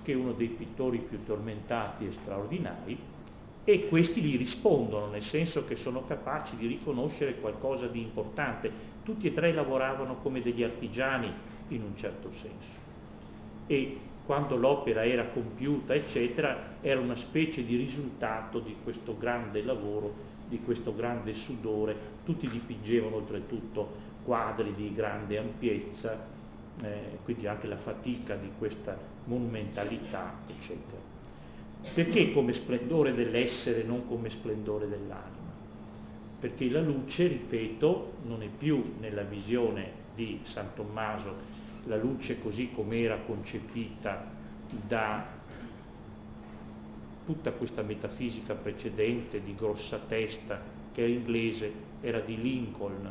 che è uno dei pittori più tormentati e straordinari, e questi gli rispondono, nel senso che sono capaci di riconoscere qualcosa di importante. Tutti e tre lavoravano come degli artigiani in un certo senso, e quando l'opera era compiuta, eccetera, era una specie di risultato di questo grande lavoro, di questo grande sudore. Tutti dipingevano oltretutto quadri di grande ampiezza, quindi anche la fatica di questa monumentalità, eccetera. Perché come splendore dell'essere, non come splendore dell'anima? Perché la luce, ripeto, non è più nella visione di San Tommaso la luce così come era concepita da tutta questa metafisica precedente di grossa testa, che era inglese, era di Lincoln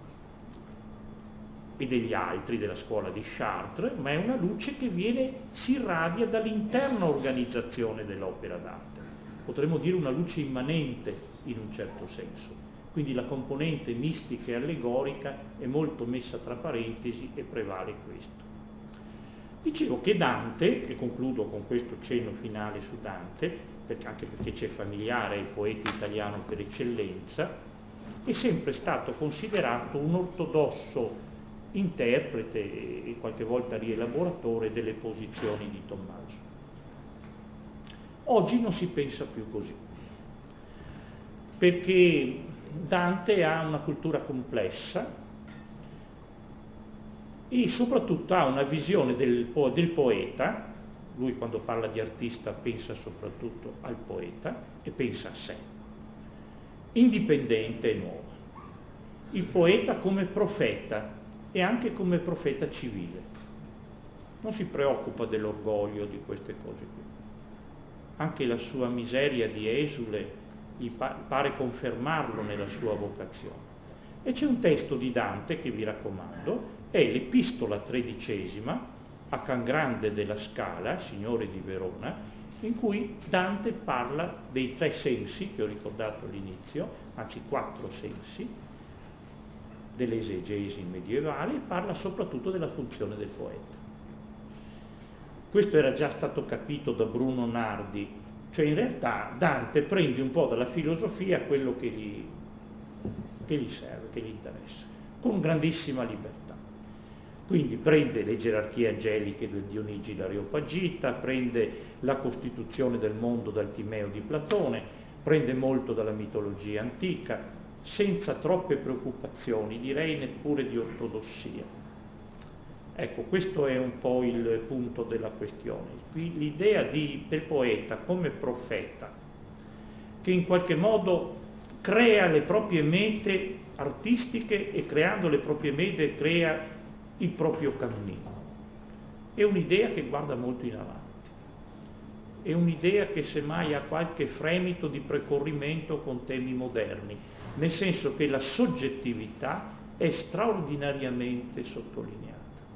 e degli altri della scuola di Chartres, ma è una luce che si irradia dall'interna organizzazione dell'opera d'arte. Potremmo dire una luce immanente in un certo senso. Quindi la componente mistica e allegorica è molto messa tra parentesi e prevale questo. Dicevo che Dante, e concludo con questo cenno finale su Dante, anche perché c'è familiare, il poeta italiano per eccellenza, è sempre stato considerato un ortodosso interprete e qualche volta rielaboratore delle posizioni di Tommaso. Oggi non si pensa più così, perché Dante ha una cultura complessa e soprattutto ha una visione del poeta. Lui quando parla di artista pensa soprattutto al poeta e pensa a sé, indipendente e nuovo. Il poeta come profeta e anche come profeta civile. Non si preoccupa dell'orgoglio di queste cose qui. Anche la sua miseria di esule gli pare confermarlo nella sua vocazione. E c'è un testo di Dante che vi raccomando, è l'Epistola 13 a Can Grande della Scala, signore di Verona, in cui Dante parla dei 3 sensi che ho ricordato all'inizio, anzi 4 sensi, dell'esegesi medievale, e parla soprattutto della funzione del poeta. Questo era già stato capito da Bruno Nardi, cioè in realtà Dante prende un po' dalla filosofia quello che gli serve, che gli interessa, con grandissima libertà. Quindi prende le gerarchie angeliche del Dionigi l'Areopagita, prende la costituzione del mondo dal Timeo di Platone, prende molto dalla mitologia antica, senza troppe preoccupazioni, direi neppure di ortodossia. Ecco, questo è un po' il punto della questione. Qui l'idea del poeta come profeta, che in qualche modo crea le proprie mete artistiche e creando le proprie mete crea il proprio cammino. È un'idea che guarda molto in avanti. È un'idea che semmai ha qualche fremito di precorrimento con temi moderni, nel senso che la soggettività è straordinariamente sottolineata,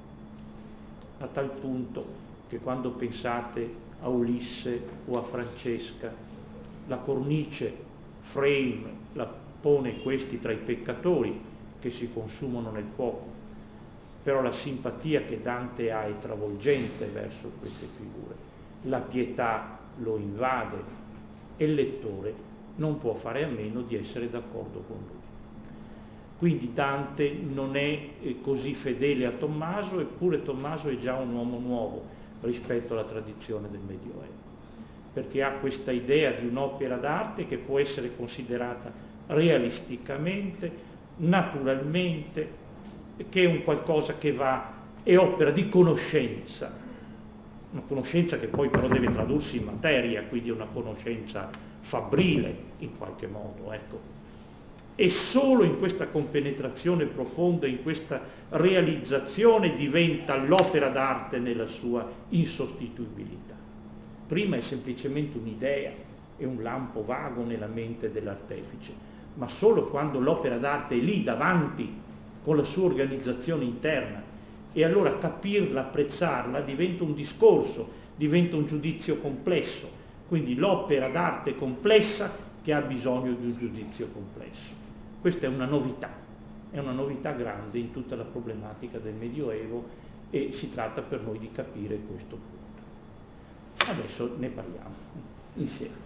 a tal punto che quando pensate a Ulisse o a Francesca, la cornice, frame, la pone questi tra i peccatori che si consumano nel fuoco, però la simpatia che Dante ha è travolgente verso queste figure. La pietà lo invade e il lettore non può fare a meno di essere d'accordo con lui. Quindi Dante non è così fedele a Tommaso, eppure Tommaso è già un uomo nuovo rispetto alla tradizione del Medioevo, perché ha questa idea di un'opera d'arte che può essere considerata realisticamente, naturalmente, che è un qualcosa che è opera di conoscenza, una conoscenza che poi però deve tradursi in materia, quindi una conoscenza fabbrile in qualche modo, ecco. E solo in questa compenetrazione profonda, in questa realizzazione diventa l'opera d'arte nella sua insostituibilità. Prima è semplicemente un'idea, è un lampo vago nella mente dell'artefice, ma solo quando l'opera d'arte è lì davanti con la sua organizzazione interna, e allora capirla, apprezzarla diventa un discorso, diventa un giudizio complesso. Quindi l'opera d'arte complessa che ha bisogno di un giudizio complesso. Questa è una novità grande in tutta la problematica del Medioevo, e si tratta per noi di capire questo punto. Adesso ne parliamo insieme.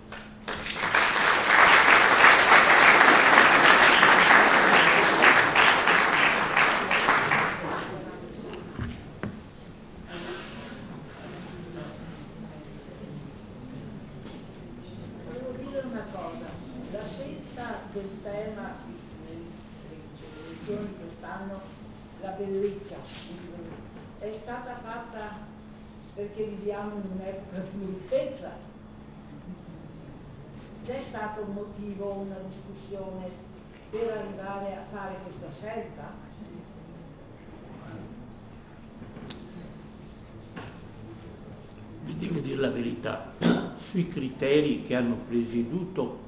Del tema di quest'anno, la bellezza, è stata fatta perché viviamo in un'epoca di bruttezza. C'è stato un motivo, una discussione per arrivare a fare questa scelta? Vi devo dire la verità, sui criteri che hanno presieduto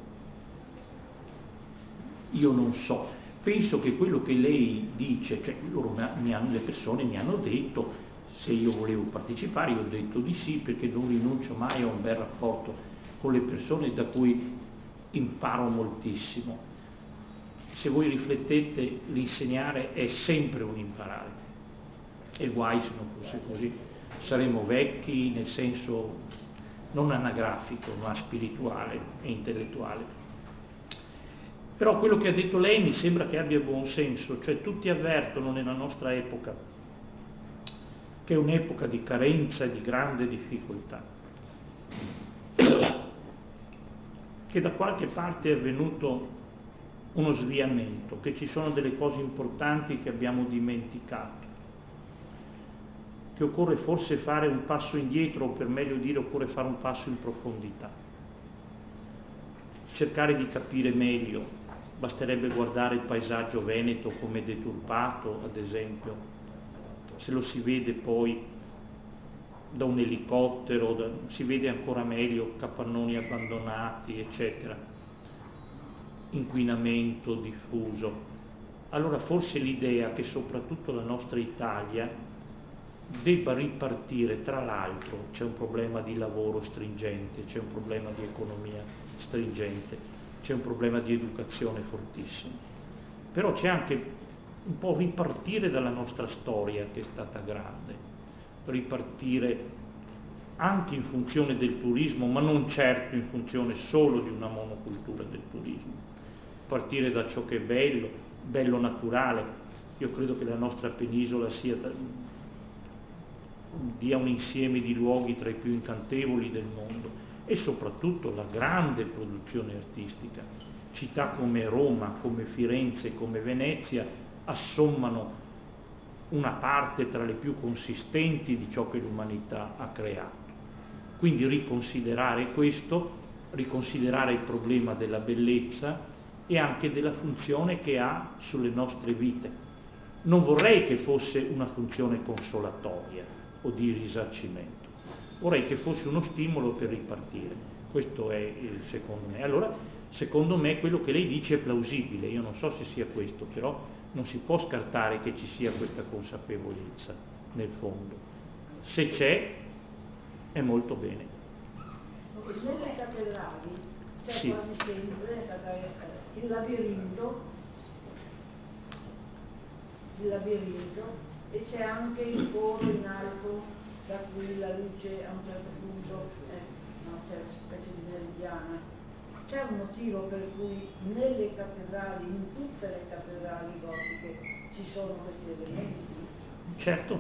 io non so, penso che quello che lei dice, cioè le persone mi hanno detto se io volevo partecipare, io ho detto di sì perché non rinuncio mai a un bel rapporto con le persone da cui imparo moltissimo. Se voi riflettete, l'insegnare è sempre un imparare, e guai se non fosse così, saremmo vecchi nel senso non anagrafico ma spirituale e intellettuale. Però quello che ha detto lei mi sembra che abbia buon senso, cioè tutti avvertono nella nostra epoca che è un'epoca di carenza e di grande difficoltà, che da qualche parte è avvenuto uno sviamento, che ci sono delle cose importanti che abbiamo dimenticato, che occorre forse fare un passo indietro, o per meglio dire occorre fare un passo in profondità, cercare di capire meglio. Basterebbe guardare il paesaggio veneto come deturpato, ad esempio, se lo si vede poi da un elicottero, si vede ancora meglio capannoni abbandonati, eccetera, inquinamento diffuso. Allora forse l'idea che soprattutto la nostra Italia debba ripartire, tra l'altro c'è un problema di lavoro stringente, c'è un problema di economia stringente, c'è un problema di educazione fortissimo, però c'è anche un po' ripartire dalla nostra storia che è stata grande, ripartire anche in funzione del turismo, ma non certo in funzione solo di una monocultura del turismo, partire da ciò che è bello naturale. Io credo che la nostra penisola dia un insieme di luoghi tra i più incantevoli del mondo, e soprattutto la grande produzione artistica. Città come Roma, come Firenze, come Venezia assommano una parte tra le più consistenti di ciò che l'umanità ha creato. Quindi riconsiderare questo, riconsiderare il problema della bellezza e anche della funzione che ha sulle nostre vite. Non vorrei che fosse una funzione consolatoria o di risarcimento. Vorrei che fosse uno stimolo per ripartire, questo è il secondo me. Allora, secondo me quello che lei dice è plausibile, io non so se sia questo, però non si può scartare che ci sia questa consapevolezza nel fondo. Se c'è, è molto bene. Nelle cattedrali c'è sì. Quasi sempre il labirinto, e c'è anche il coro in alto da cui la luce a un certo punto c'è una specie di meridiana. C'è un motivo per cui nelle cattedrali, in tutte le cattedrali gotiche, ci sono questi elementi? Certo.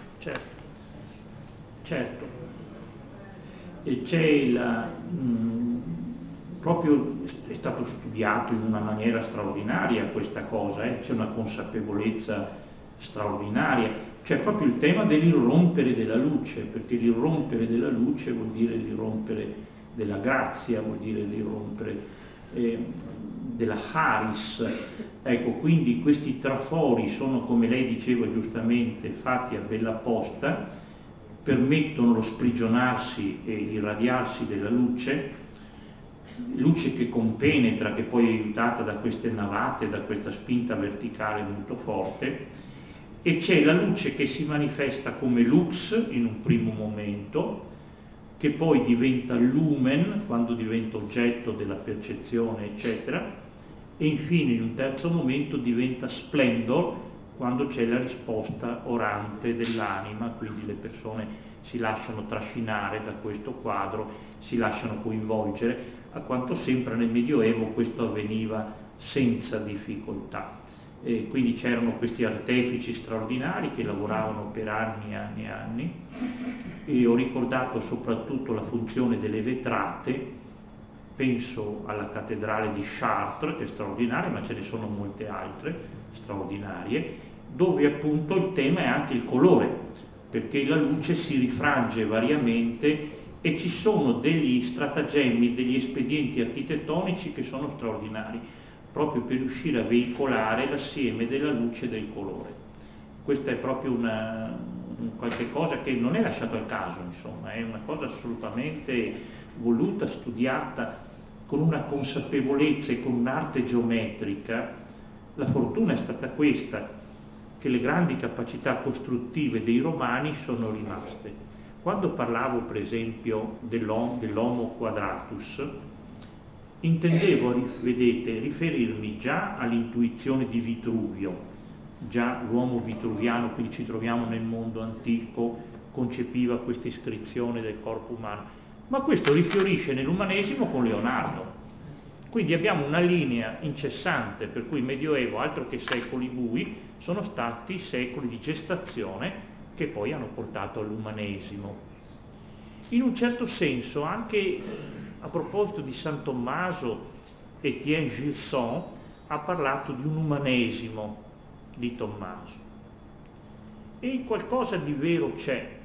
E c'è proprio è stato studiato in una maniera straordinaria questa cosa, c'è una consapevolezza straordinaria. C'è proprio il tema dell'irrompere della luce, perché l'irrompere della luce vuol dire l'irrompere della grazia, vuol dire l'irrompere della charis. Ecco, quindi questi trafori sono, come lei diceva giustamente, fatti a bella posta, permettono lo sprigionarsi e l'irradiarsi della luce che compenetra, che poi è aiutata da queste navate, da questa spinta verticale molto forte. E c'è la luce che si manifesta come lux in un primo momento, che poi diventa lumen quando diventa oggetto della percezione, eccetera, e infine in un terzo momento diventa splendor quando c'è la risposta orante dell'anima, quindi le persone si lasciano trascinare da questo quadro, si lasciano coinvolgere. A quanto sembra nel Medioevo questo avveniva senza difficoltà. Quindi c'erano questi artefici straordinari che lavoravano per anni e anni e anni, e ho ricordato soprattutto la funzione delle vetrate. Penso alla cattedrale di Chartres, che è straordinaria, ma ce ne sono molte altre straordinarie, dove appunto il tema è anche il colore, perché la luce si rifrange variamente e ci sono degli stratagemmi, degli espedienti architettonici che sono straordinari, proprio per riuscire a veicolare l'assieme della luce e del colore. Questa è proprio qualche cosa che non è lasciato al caso, insomma, è una cosa assolutamente voluta, studiata, con una consapevolezza e con un'arte geometrica. La fortuna è stata questa, che le grandi capacità costruttive dei romani sono rimaste. Quando parlavo, per esempio, dell'Homo quadratus, intendevo, vedete, riferirmi già all'intuizione di Vitruvio. Già l'uomo vitruviano, quindi ci troviamo nel mondo antico, concepiva questa iscrizione del corpo umano. Ma questo rifiorisce nell'umanesimo con Leonardo. Quindi abbiamo una linea incessante, per cui il Medioevo, altro che secoli bui, sono stati secoli di gestazione che poi hanno portato all'umanesimo. In un certo senso, anche a proposito di San Tommaso, Étienne Gilson ha parlato di un umanesimo di Tommaso. E qualcosa di vero c'è.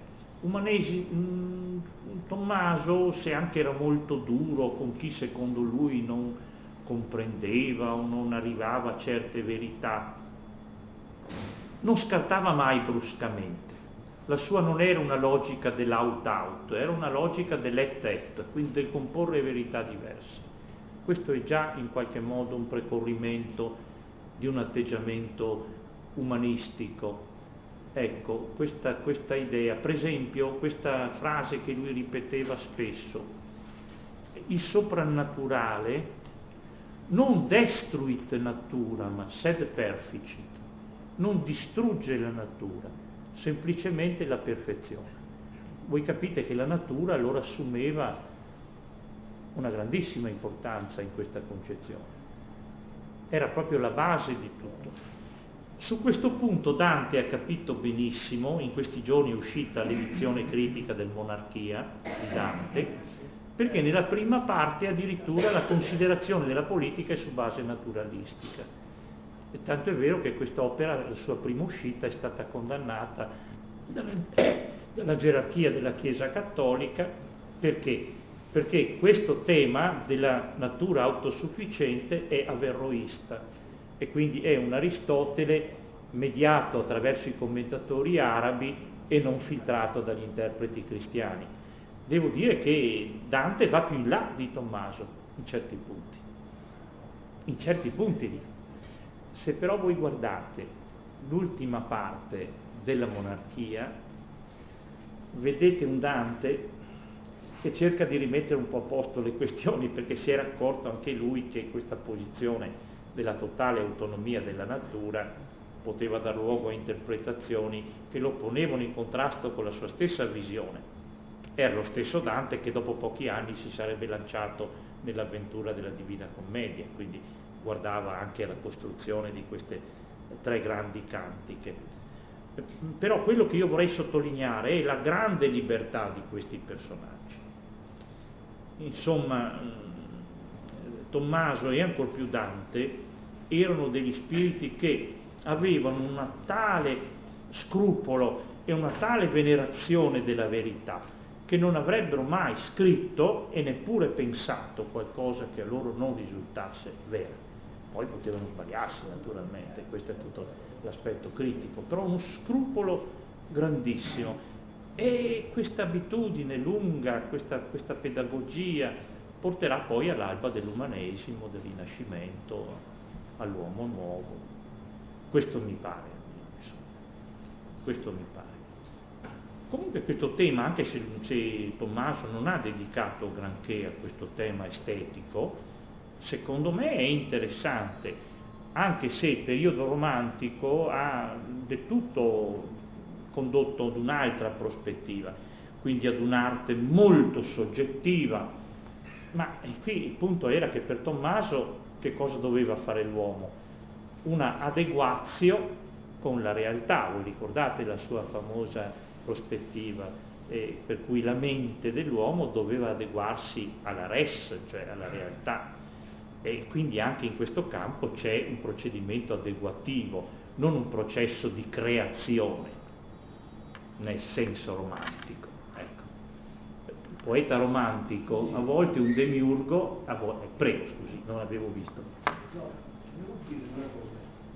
Tommaso, se anche era molto duro con chi secondo lui non comprendeva o non arrivava a certe verità, non scartava mai bruscamente. La sua non era una logica dell'aut-out, era una logica dell'et-et, quindi del comporre verità diverse. Questo è già in qualche modo un precorrimento di un atteggiamento umanistico. Ecco, questa idea, per esempio, questa frase che lui ripeteva spesso: il soprannaturale non destruit natura, ma sed perficit, non distrugge la natura, semplicemente la perfezione. Voi capite che la natura allora assumeva una grandissima importanza in questa concezione, era proprio la base di tutto. Su questo punto Dante ha capito benissimo. In questi giorni è uscita l'edizione critica del Monarchia di Dante, perché nella prima parte addirittura la considerazione della politica è su base naturalistica. E tanto è vero che quest'opera, la sua prima uscita, è stata condannata dalla gerarchia della Chiesa Cattolica. Perché? Perché questo tema della natura autosufficiente è averroista, e quindi è un Aristotele mediato attraverso i commentatori arabi e non filtrato dagli interpreti cristiani. Devo dire che Dante va più in là di Tommaso in certi punti dico. Se però voi guardate l'ultima parte della Monarchia, vedete un Dante che cerca di rimettere un po' a posto le questioni, perché si era accorto anche lui che questa posizione della totale autonomia della natura poteva dar luogo a interpretazioni che lo ponevano in contrasto con la sua stessa visione. Era lo stesso Dante che dopo pochi anni si sarebbe lanciato nell'avventura della Divina Commedia, quindi guardava anche alla costruzione di queste tre grandi cantiche. Però quello che io vorrei sottolineare è la grande libertà di questi personaggi. Insomma, Tommaso e ancor più Dante erano degli spiriti che avevano un tale scrupolo e una tale venerazione della verità che non avrebbero mai scritto e neppure pensato qualcosa che a loro non risultasse vera. Poi potevano sbagliarsi naturalmente, questo è tutto l'aspetto critico, però uno scrupolo grandissimo. E questa abitudine lunga, questa pedagogia porterà poi all'alba dell'umanesimo, del Rinascimento, all'uomo nuovo. Questo mi pare, questo mi pare. Comunque questo tema, anche se Tommaso non ha dedicato granché a questo tema estetico, secondo me è interessante, anche se il periodo romantico ha del tutto condotto ad un'altra prospettiva, quindi ad un'arte molto soggettiva. Ma qui il punto era che per Tommaso che cosa doveva fare l'uomo? Una adeguazio con la realtà. Voi ricordate la sua famosa prospettiva, per cui la mente dell'uomo doveva adeguarsi alla res, cioè alla realtà, e quindi anche in questo campo c'è un procedimento adeguativo, non un processo di creazione nel senso romantico. Ecco. Il poeta romantico, a volte un demiurgo, a volte... Prego, scusi, non l'avevo visto. No, devo dire una cosa,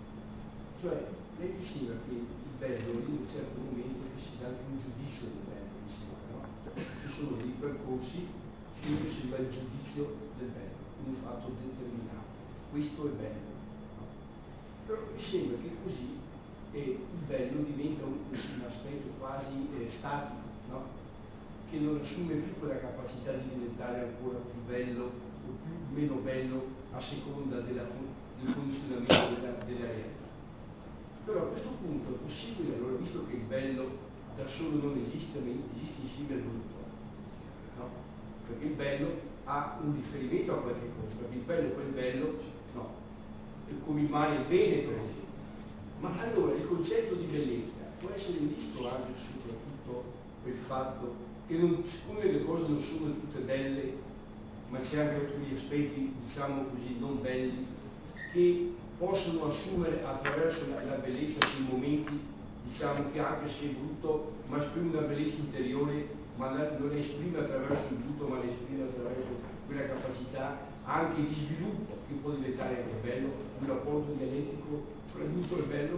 cioè lei diceva che il bello in un certo momento che si dà anche un giudizio del bello, diceva, no? Ci sono dei percorsi dove si dà il giudizio del bello, in un fatto determinato. Questo è bello. No? Però mi sembra che così il bello diventa un aspetto quasi statico, no? Che non assume più quella capacità di diventare ancora più bello o più meno bello a seconda del condizionamento della realtà. Però a questo punto è possibile, allora, visto che il bello da solo non esiste, ma esiste insieme al brutto, no? Perché il bello ha un riferimento a qualche cosa, perché il bello è quel bello, no, è come il male e il bene, per esempio. Ma allora il concetto di bellezza può essere visto anche soprattutto per il fatto che siccome le cose non sono tutte belle, ma c'è anche alcuni aspetti, diciamo così, non belli, che possono assumere attraverso la bellezza dei momenti, diciamo che anche se è brutto, ma esprime una bellezza interiore, ma non la esprime attraverso il brutto, ma la esprime attraverso quella capacità anche di sviluppo che può diventare anche bello, un rapporto dialettico tra il brutto e il bello.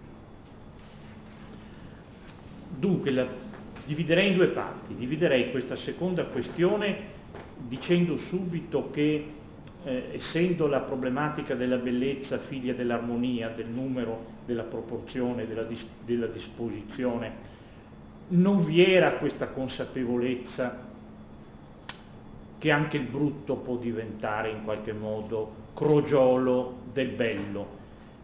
Dunque, dividerei in due parti. Dividerei questa seconda questione dicendo subito che essendo la problematica della bellezza figlia dell'armonia, del numero, della proporzione, della disposizione, non vi era questa consapevolezza che anche il brutto può diventare in qualche modo crogiolo del bello.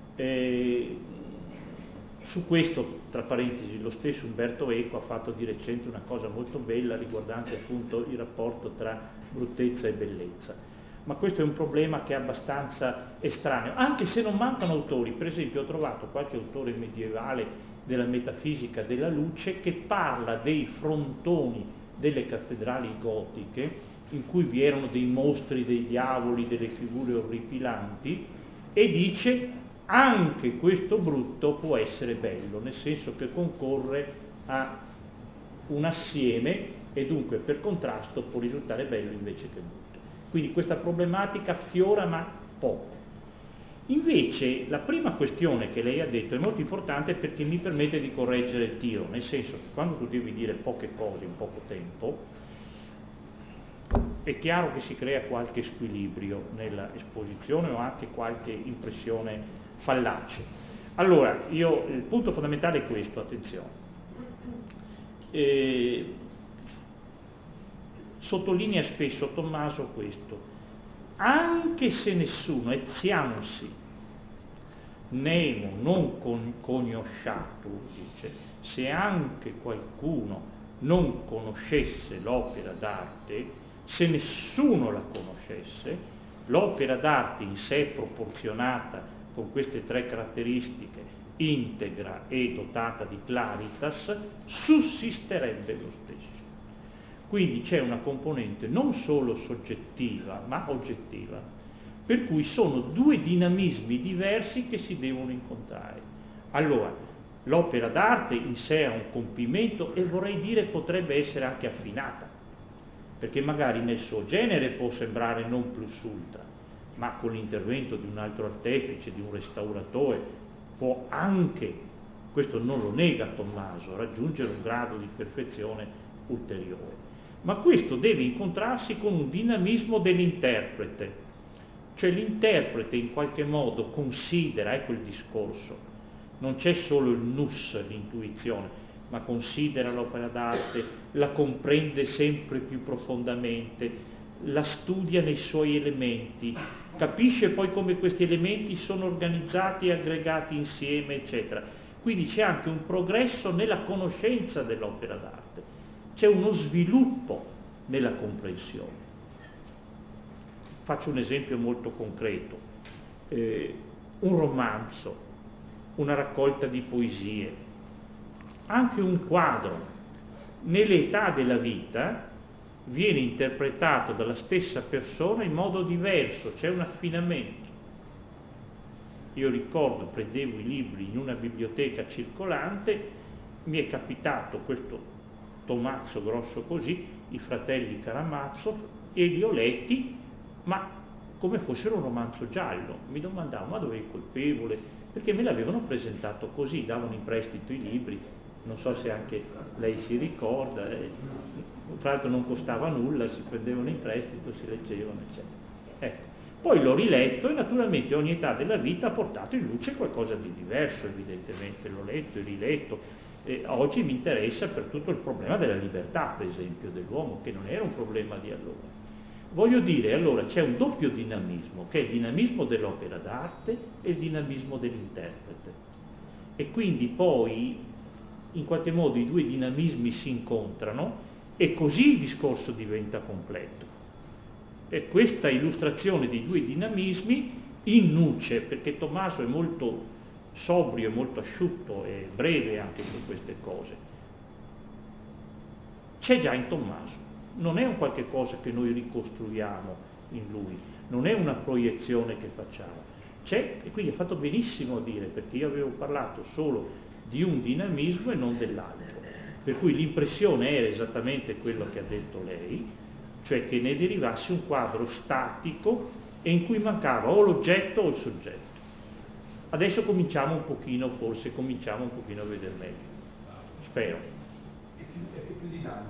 Su questo, tra parentesi, lo stesso Umberto Eco ha fatto di recente una cosa molto bella riguardante appunto il rapporto tra bruttezza e bellezza. Ma questo è un problema che è abbastanza estraneo, anche se non mancano autori. Per esempio ho trovato qualche autore medievale della metafisica della luce che parla dei frontoni delle cattedrali gotiche in cui vi erano dei mostri, dei diavoli, delle figure orripilanti, e dice anche questo brutto può essere bello, nel senso che concorre a un assieme e dunque per contrasto può risultare bello invece che brutto. Quindi questa problematica affiora ma poco. Invece la prima questione che lei ha detto è molto importante perché mi permette di correggere il tiro, nel senso che quando tu devi dire poche cose in poco tempo è chiaro che si crea qualche squilibrio nella esposizione o anche qualche impressione fallace. Allora, il punto fondamentale è questo, attenzione. Sottolinea spesso Tommaso questo: anche se nessuno, etiamsi, nemo non conosciatur, dice, se anche qualcuno non conoscesse l'opera d'arte, se nessuno la conoscesse, l'opera d'arte in sé proporzionata con queste tre caratteristiche, integra e dotata di claritas, sussisterebbe lo stesso. Quindi c'è una componente non solo soggettiva, ma oggettiva, per cui sono due dinamismi diversi che si devono incontrare. Allora, l'opera d'arte in sé ha un compimento e vorrei dire potrebbe essere anche affinata, perché magari nel suo genere può sembrare non plus ultra, ma con l'intervento di un altro artefice, di un restauratore, può anche, questo non lo nega Tommaso, raggiungere un grado di perfezione ulteriore. Ma questo deve incontrarsi con un dinamismo dell'interprete, cioè l'interprete in qualche modo considera, ecco il discorso, non c'è solo il nous, l'intuizione, ma considera l'opera d'arte, la comprende sempre più profondamente, la studia nei suoi elementi, capisce poi come questi elementi sono organizzati e aggregati insieme, eccetera. Quindi c'è anche un progresso nella conoscenza dell'opera d'arte, c'è uno sviluppo nella comprensione. Faccio un esempio molto concreto. Un romanzo, una raccolta di poesie, anche un quadro, nelle età della vita viene interpretato dalla stessa persona in modo diverso, c'è un affinamento. Io ricordo, prendevo i libri in una biblioteca circolante, mi è capitato questo tomazzo grosso così, i fratelli Karamazov, e li ho letti, ma come fossero un romanzo giallo. Mi domandavo, ma dov'è il colpevole? Perché me l'avevano presentato così, davano in prestito i libri, non so se anche lei si ricorda, tra l'altro non costava nulla, si prendevano in prestito, si leggevano, eccetera. Ecco. Poi l'ho riletto e naturalmente ogni età della vita ha portato in luce qualcosa di diverso, evidentemente, l'ho letto e riletto. Oggi mi interessa per tutto il problema della libertà, per esempio, dell'uomo, che non era un problema di allora. Voglio dire, allora, c'è un doppio dinamismo, che è il dinamismo dell'opera d'arte e il dinamismo dell'interprete. E quindi poi, in qualche modo, i due dinamismi si incontrano e così il discorso diventa completo. E questa illustrazione dei due dinamismi in nuce, perché Tommaso è molto sobrio, molto asciutto e breve anche su queste cose, c'è già in Tommaso. Non è un qualche cosa che noi ricostruiamo in lui, non è una proiezione che facciamo, c'è, e quindi ha fatto benissimo a dire, perché io avevo parlato solo di un dinamismo e non dell'altro, per cui l'impressione era esattamente quello che ha detto lei, cioè che ne derivasse un quadro statico e in cui mancava o l'oggetto o il soggetto. Adesso cominciamo un pochino a vedere meglio, spero. È più dinamico.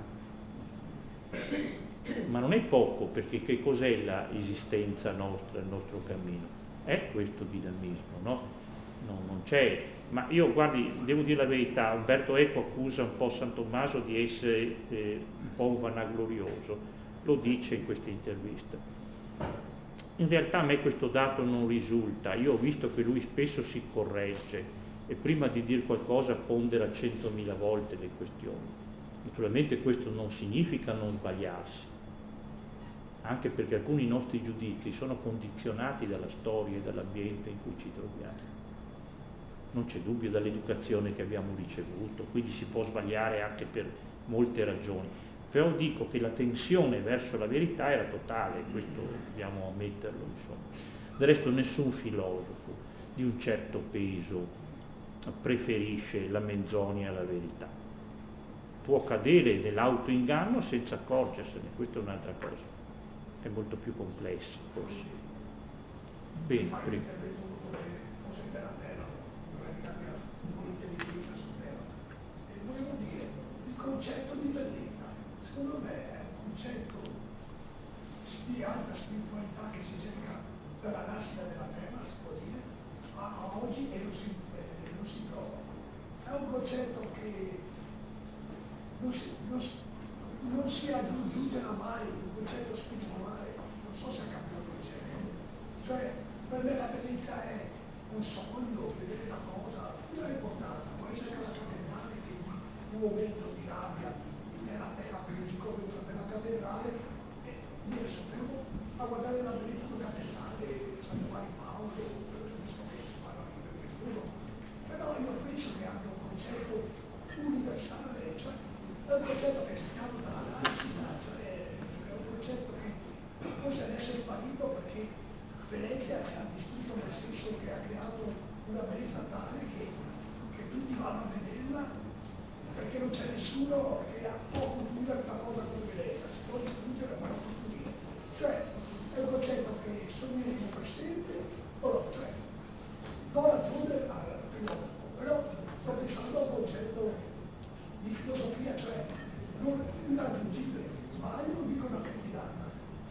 Ma non è poco, perché che cos'è l'esistenza nostra, il nostro cammino? È questo dinamismo, no? Non c'è. Ma io, guardi, devo dire la verità, Umberto Eco accusa un po' San Tommaso di essere un po' un vanaglorioso, lo dice in questa intervista. In realtà a me questo dato non risulta, io ho visto che lui spesso si corregge e prima di dire qualcosa pondera 100.000 volte le questioni. Naturalmente questo non significa non sbagliarsi, anche perché alcuni nostri giudizi sono condizionati dalla storia e dall'ambiente in cui ci troviamo. Non c'è dubbio, dall'educazione che abbiamo ricevuto, quindi si può sbagliare anche per molte ragioni. Però dico che la tensione verso la verità era totale, questo dobbiamo ammetterlo, insomma. Del resto nessun filosofo di un certo peso preferisce la menzogna alla verità. Può cadere nell'autoinganno senza accorgersene, questa è un'altra cosa, è molto più complessa forse. Bene, prego. Volevo dire, il concetto di bellezza, secondo me è un concetto di alta spiritualità che si cerca dalla nascita della terra, si può dire, a oggi e non si trova. È un concetto che non si aggiungerà mai, un concetto spirituale, non so se ha capito il concetto. Cioè, per me la bellezza è un sogno, vedere la cosa, non è importante, può essere una cattedrale che un momento di rabbia, nella terra, perché dico nella cattedrale, e mi soffermo a guardare la bellezza di una cattedrale, San Giovanni Paolo, visto che si parla di questo, però io penso che abbia un concetto universale, cioè è un concetto che si chiama dalla nascita, cioè è un concetto che forse adesso è sparito perché Venezia ha distrutto, nel senso che ha creato una bellezza tale che tutti vanno a vederla, perché non c'è nessuno che può concludere una cosa con bellezza, si può distruggere ma non concludere. Cioè è un concetto che sogneremo per sempre, cioè do ragione al filosofo, però sto pensando a un concetto di filosofia, cioè non irraggiungibile, ma io non dico una cretinata.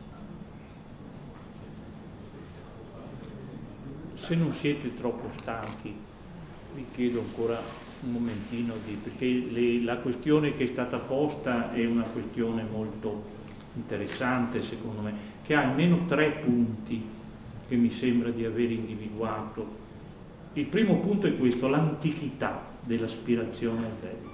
Se non siete troppo stanchi, vi chiedo ancora un momentino perché la questione che è stata posta è una questione molto interessante secondo me, che ha almeno 3 punti che mi sembra di aver individuato. Il primo punto è questo, l'antichità dell'aspirazione al bello.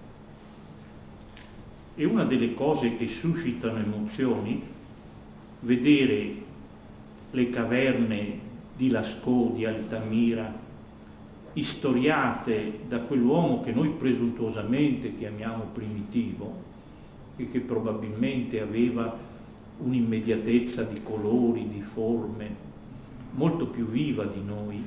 E una delle cose che suscitano emozioni, vedere le caverne di Lascaux, di Altamira, istoriate da quell'uomo che noi presuntuosamente chiamiamo primitivo e che probabilmente aveva un'immediatezza di colori, di forme molto più viva di noi.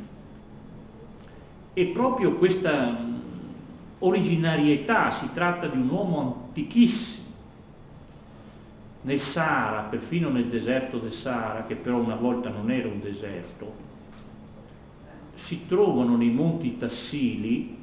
E proprio questa originarietà, si tratta di un uomo antichissimo. Nel Sahara, perfino nel deserto del Sahara, che però una volta non era un deserto, si trovano nei monti Tassili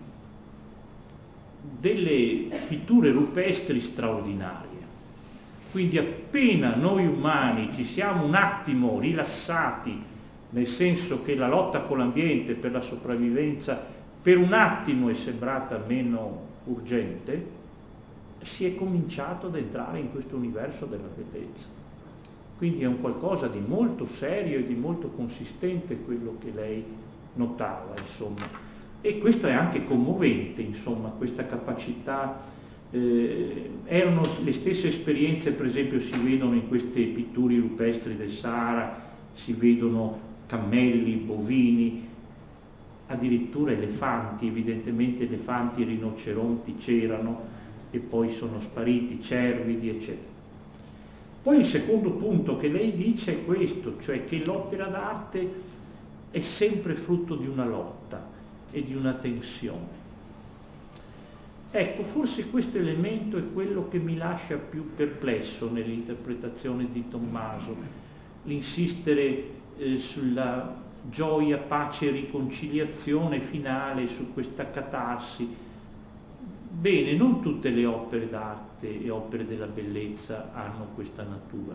delle pitture rupestri straordinarie. Quindi appena noi umani ci siamo un attimo rilassati, nel senso che la lotta con l'ambiente per la sopravvivenza per un attimo è sembrata meno urgente, si è cominciato ad entrare in questo universo della bellezza. Quindi è un qualcosa di molto serio e di molto consistente quello che lei notava, insomma. E questo è anche commovente, insomma, questa capacità. Erano le stesse esperienze, per esempio, si vedono in queste pitture rupestri del Sahara, si vedono cammelli, bovini, addirittura elefanti, evidentemente elefanti e rinoceronti c'erano e poi sono spariti, cervidi, eccetera. Poi il secondo punto che lei dice è questo, cioè che l'opera d'arte è sempre frutto di una lotta e di una tensione. Ecco, forse questo elemento è quello che mi lascia più perplesso nell'interpretazione di Tommaso, l'insistere sulla gioia, pace e riconciliazione finale, su questa catarsi. Bene, non tutte le opere d'arte e opere della bellezza hanno questa natura.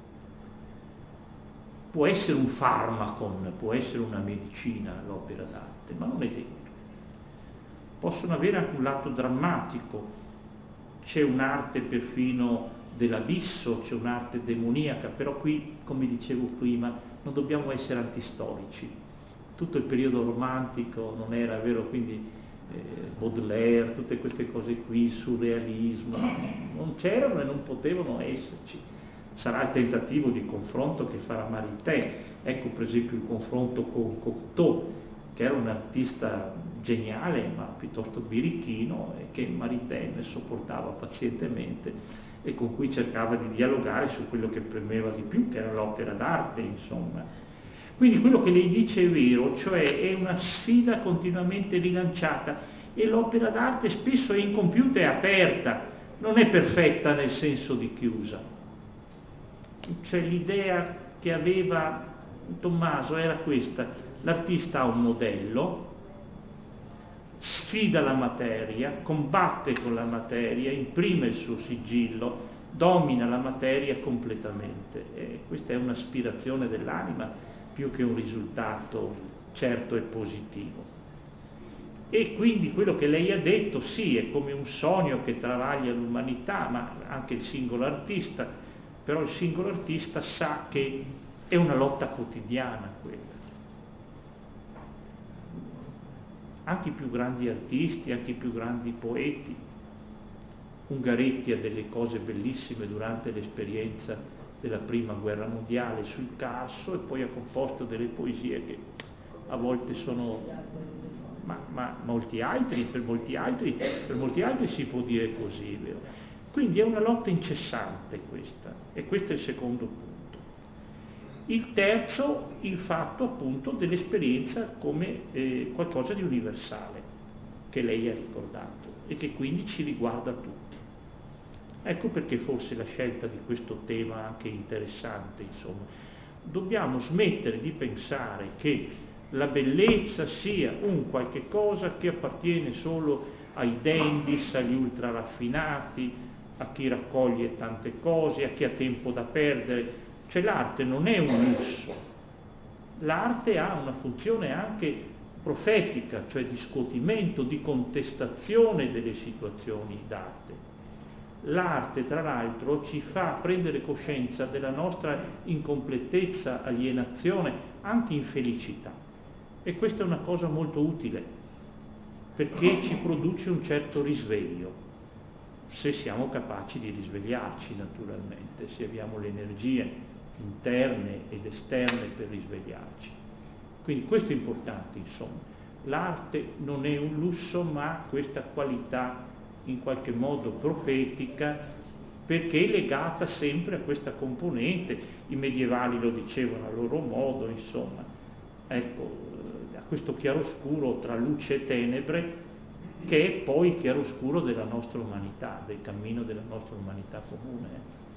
Può essere un farmacon, può essere una medicina l'opera d'arte, ma non è detto. Possono avere anche un lato drammatico, c'è un'arte perfino dell'abisso, c'è un'arte demoniaca, però qui, come dicevo prima, non dobbiamo essere antistorici. Tutto il periodo romantico non era vero, quindi Baudelaire, tutte queste cose qui, il surrealismo, non c'erano e non potevano esserci. Sarà il tentativo di confronto che farà Maritain. Ecco per esempio il confronto con Cocteau, che era un artista geniale ma piuttosto birichino e che Maritain sopportava pazientemente e con cui cercava di dialogare su quello che premeva di più, che era l'opera d'arte, insomma. Quindi quello che lei dice è vero, cioè è una sfida continuamente rilanciata e l'opera d'arte spesso è incompiuta e aperta, non è perfetta nel senso di chiusa. Cioè l'idea che aveva Tommaso era questa: l'artista ha un modello, sfida la materia, combatte con la materia, imprime il suo sigillo, domina la materia completamente. E questa è un'aspirazione dell'anima più che un risultato certo e positivo. E quindi quello che lei ha detto, sì, è come un sogno che travaglia l'umanità, ma anche il singolo artista, però il singolo artista sa che è una lotta quotidiana quella. Anche i più grandi artisti, anche i più grandi poeti. Ungaretti ha delle cose bellissime durante l'esperienza della prima guerra mondiale sul Carso e poi ha composto delle poesie che a volte sono, ma molti altri, per molti altri si può dire così, vero? Quindi è una lotta incessante questa, e questo è il secondo punto. Il terzo, il fatto appunto dell'esperienza come qualcosa di universale, che lei ha ricordato e che quindi ci riguarda tutti. Ecco perché forse la scelta di questo tema anche interessante, insomma. Dobbiamo smettere di pensare che la bellezza sia un qualche cosa che appartiene solo ai dandies, agli ultraraffinati, a chi raccoglie tante cose, a chi ha tempo da perdere. Cioè l'arte non è un lusso, l'arte ha una funzione anche profetica, cioè di scuotimento, di contestazione delle situazioni d'arte. L'arte, tra l'altro, ci fa prendere coscienza della nostra incompletezza, alienazione, anche infelicità. E questa è una cosa molto utile, perché ci produce un certo risveglio, se siamo capaci di risvegliarci naturalmente, se abbiamo le energie interne ed esterne per risvegliarci. Quindi questo è importante, insomma. L'arte non è un lusso, ma ha questa qualità in qualche modo profetica, perché è legata sempre a questa componente. I medievali lo dicevano a loro modo, insomma. Ecco, a questo chiaroscuro tra luce e tenebre, che è poi il chiaroscuro della nostra umanità, del cammino della nostra umanità comune.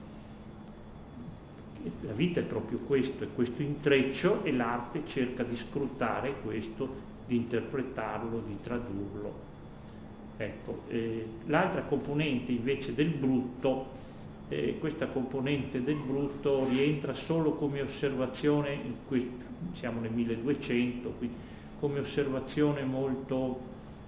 La vita è proprio questo, è questo intreccio, e l'arte cerca di scrutare questo, di interpretarlo, di tradurlo. Ecco, l'altra componente invece del brutto, questa componente del brutto rientra solo come osservazione, siamo nel 1200, quindi come osservazione molto,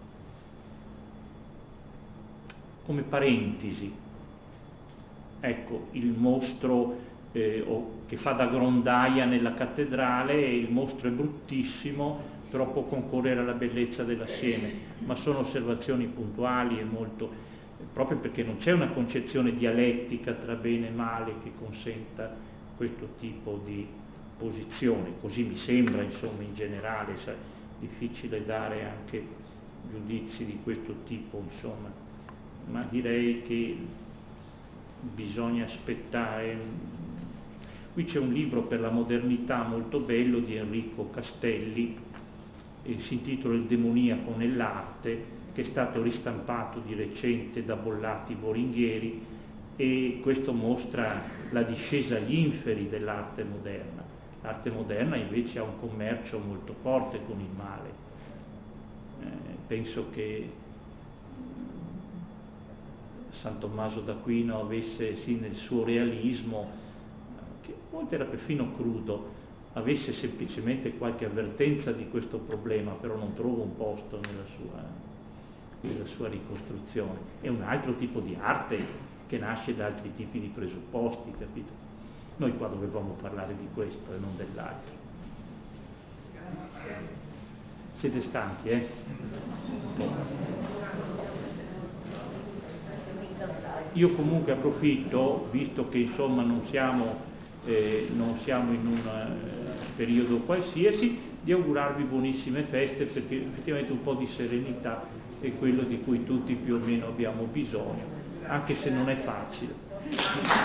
come parentesi. Ecco, il mostro che fa da grondaia nella cattedrale, il mostro è bruttissimo, però può concorrere alla bellezza dell'assieme, ma sono osservazioni puntuali e molto, proprio perché non c'è una concezione dialettica tra bene e male che consenta questo tipo di posizione. Così mi sembra, insomma, in generale, è difficile dare anche giudizi di questo tipo, insomma, ma direi che bisogna aspettare. Qui c'è un libro per la modernità molto bello di Enrico Castelli, si intitola Il demoniaco nell'arte, che è stato ristampato di recente da Bollati Boringhieri, e questo mostra la discesa agli inferi dell'arte moderna. L'arte moderna invece ha un commercio molto forte con il male. Penso che San Tommaso d'Aquino avesse, sì, nel suo realismo, che a volte era perfino crudo, avesse semplicemente qualche avvertenza di questo problema, però non trovo un posto nella sua ricostruzione. È un altro tipo di arte che nasce da altri tipi di presupposti, capito? Noi qua dovevamo parlare di questo e non dell'altro. Siete stanchi, eh? Io comunque approfitto, visto che insomma non siamo in un periodo qualsiasi, di augurarvi buonissime feste, perché effettivamente un po' di serenità è quello di cui tutti più o meno abbiamo bisogno, anche se non è facile.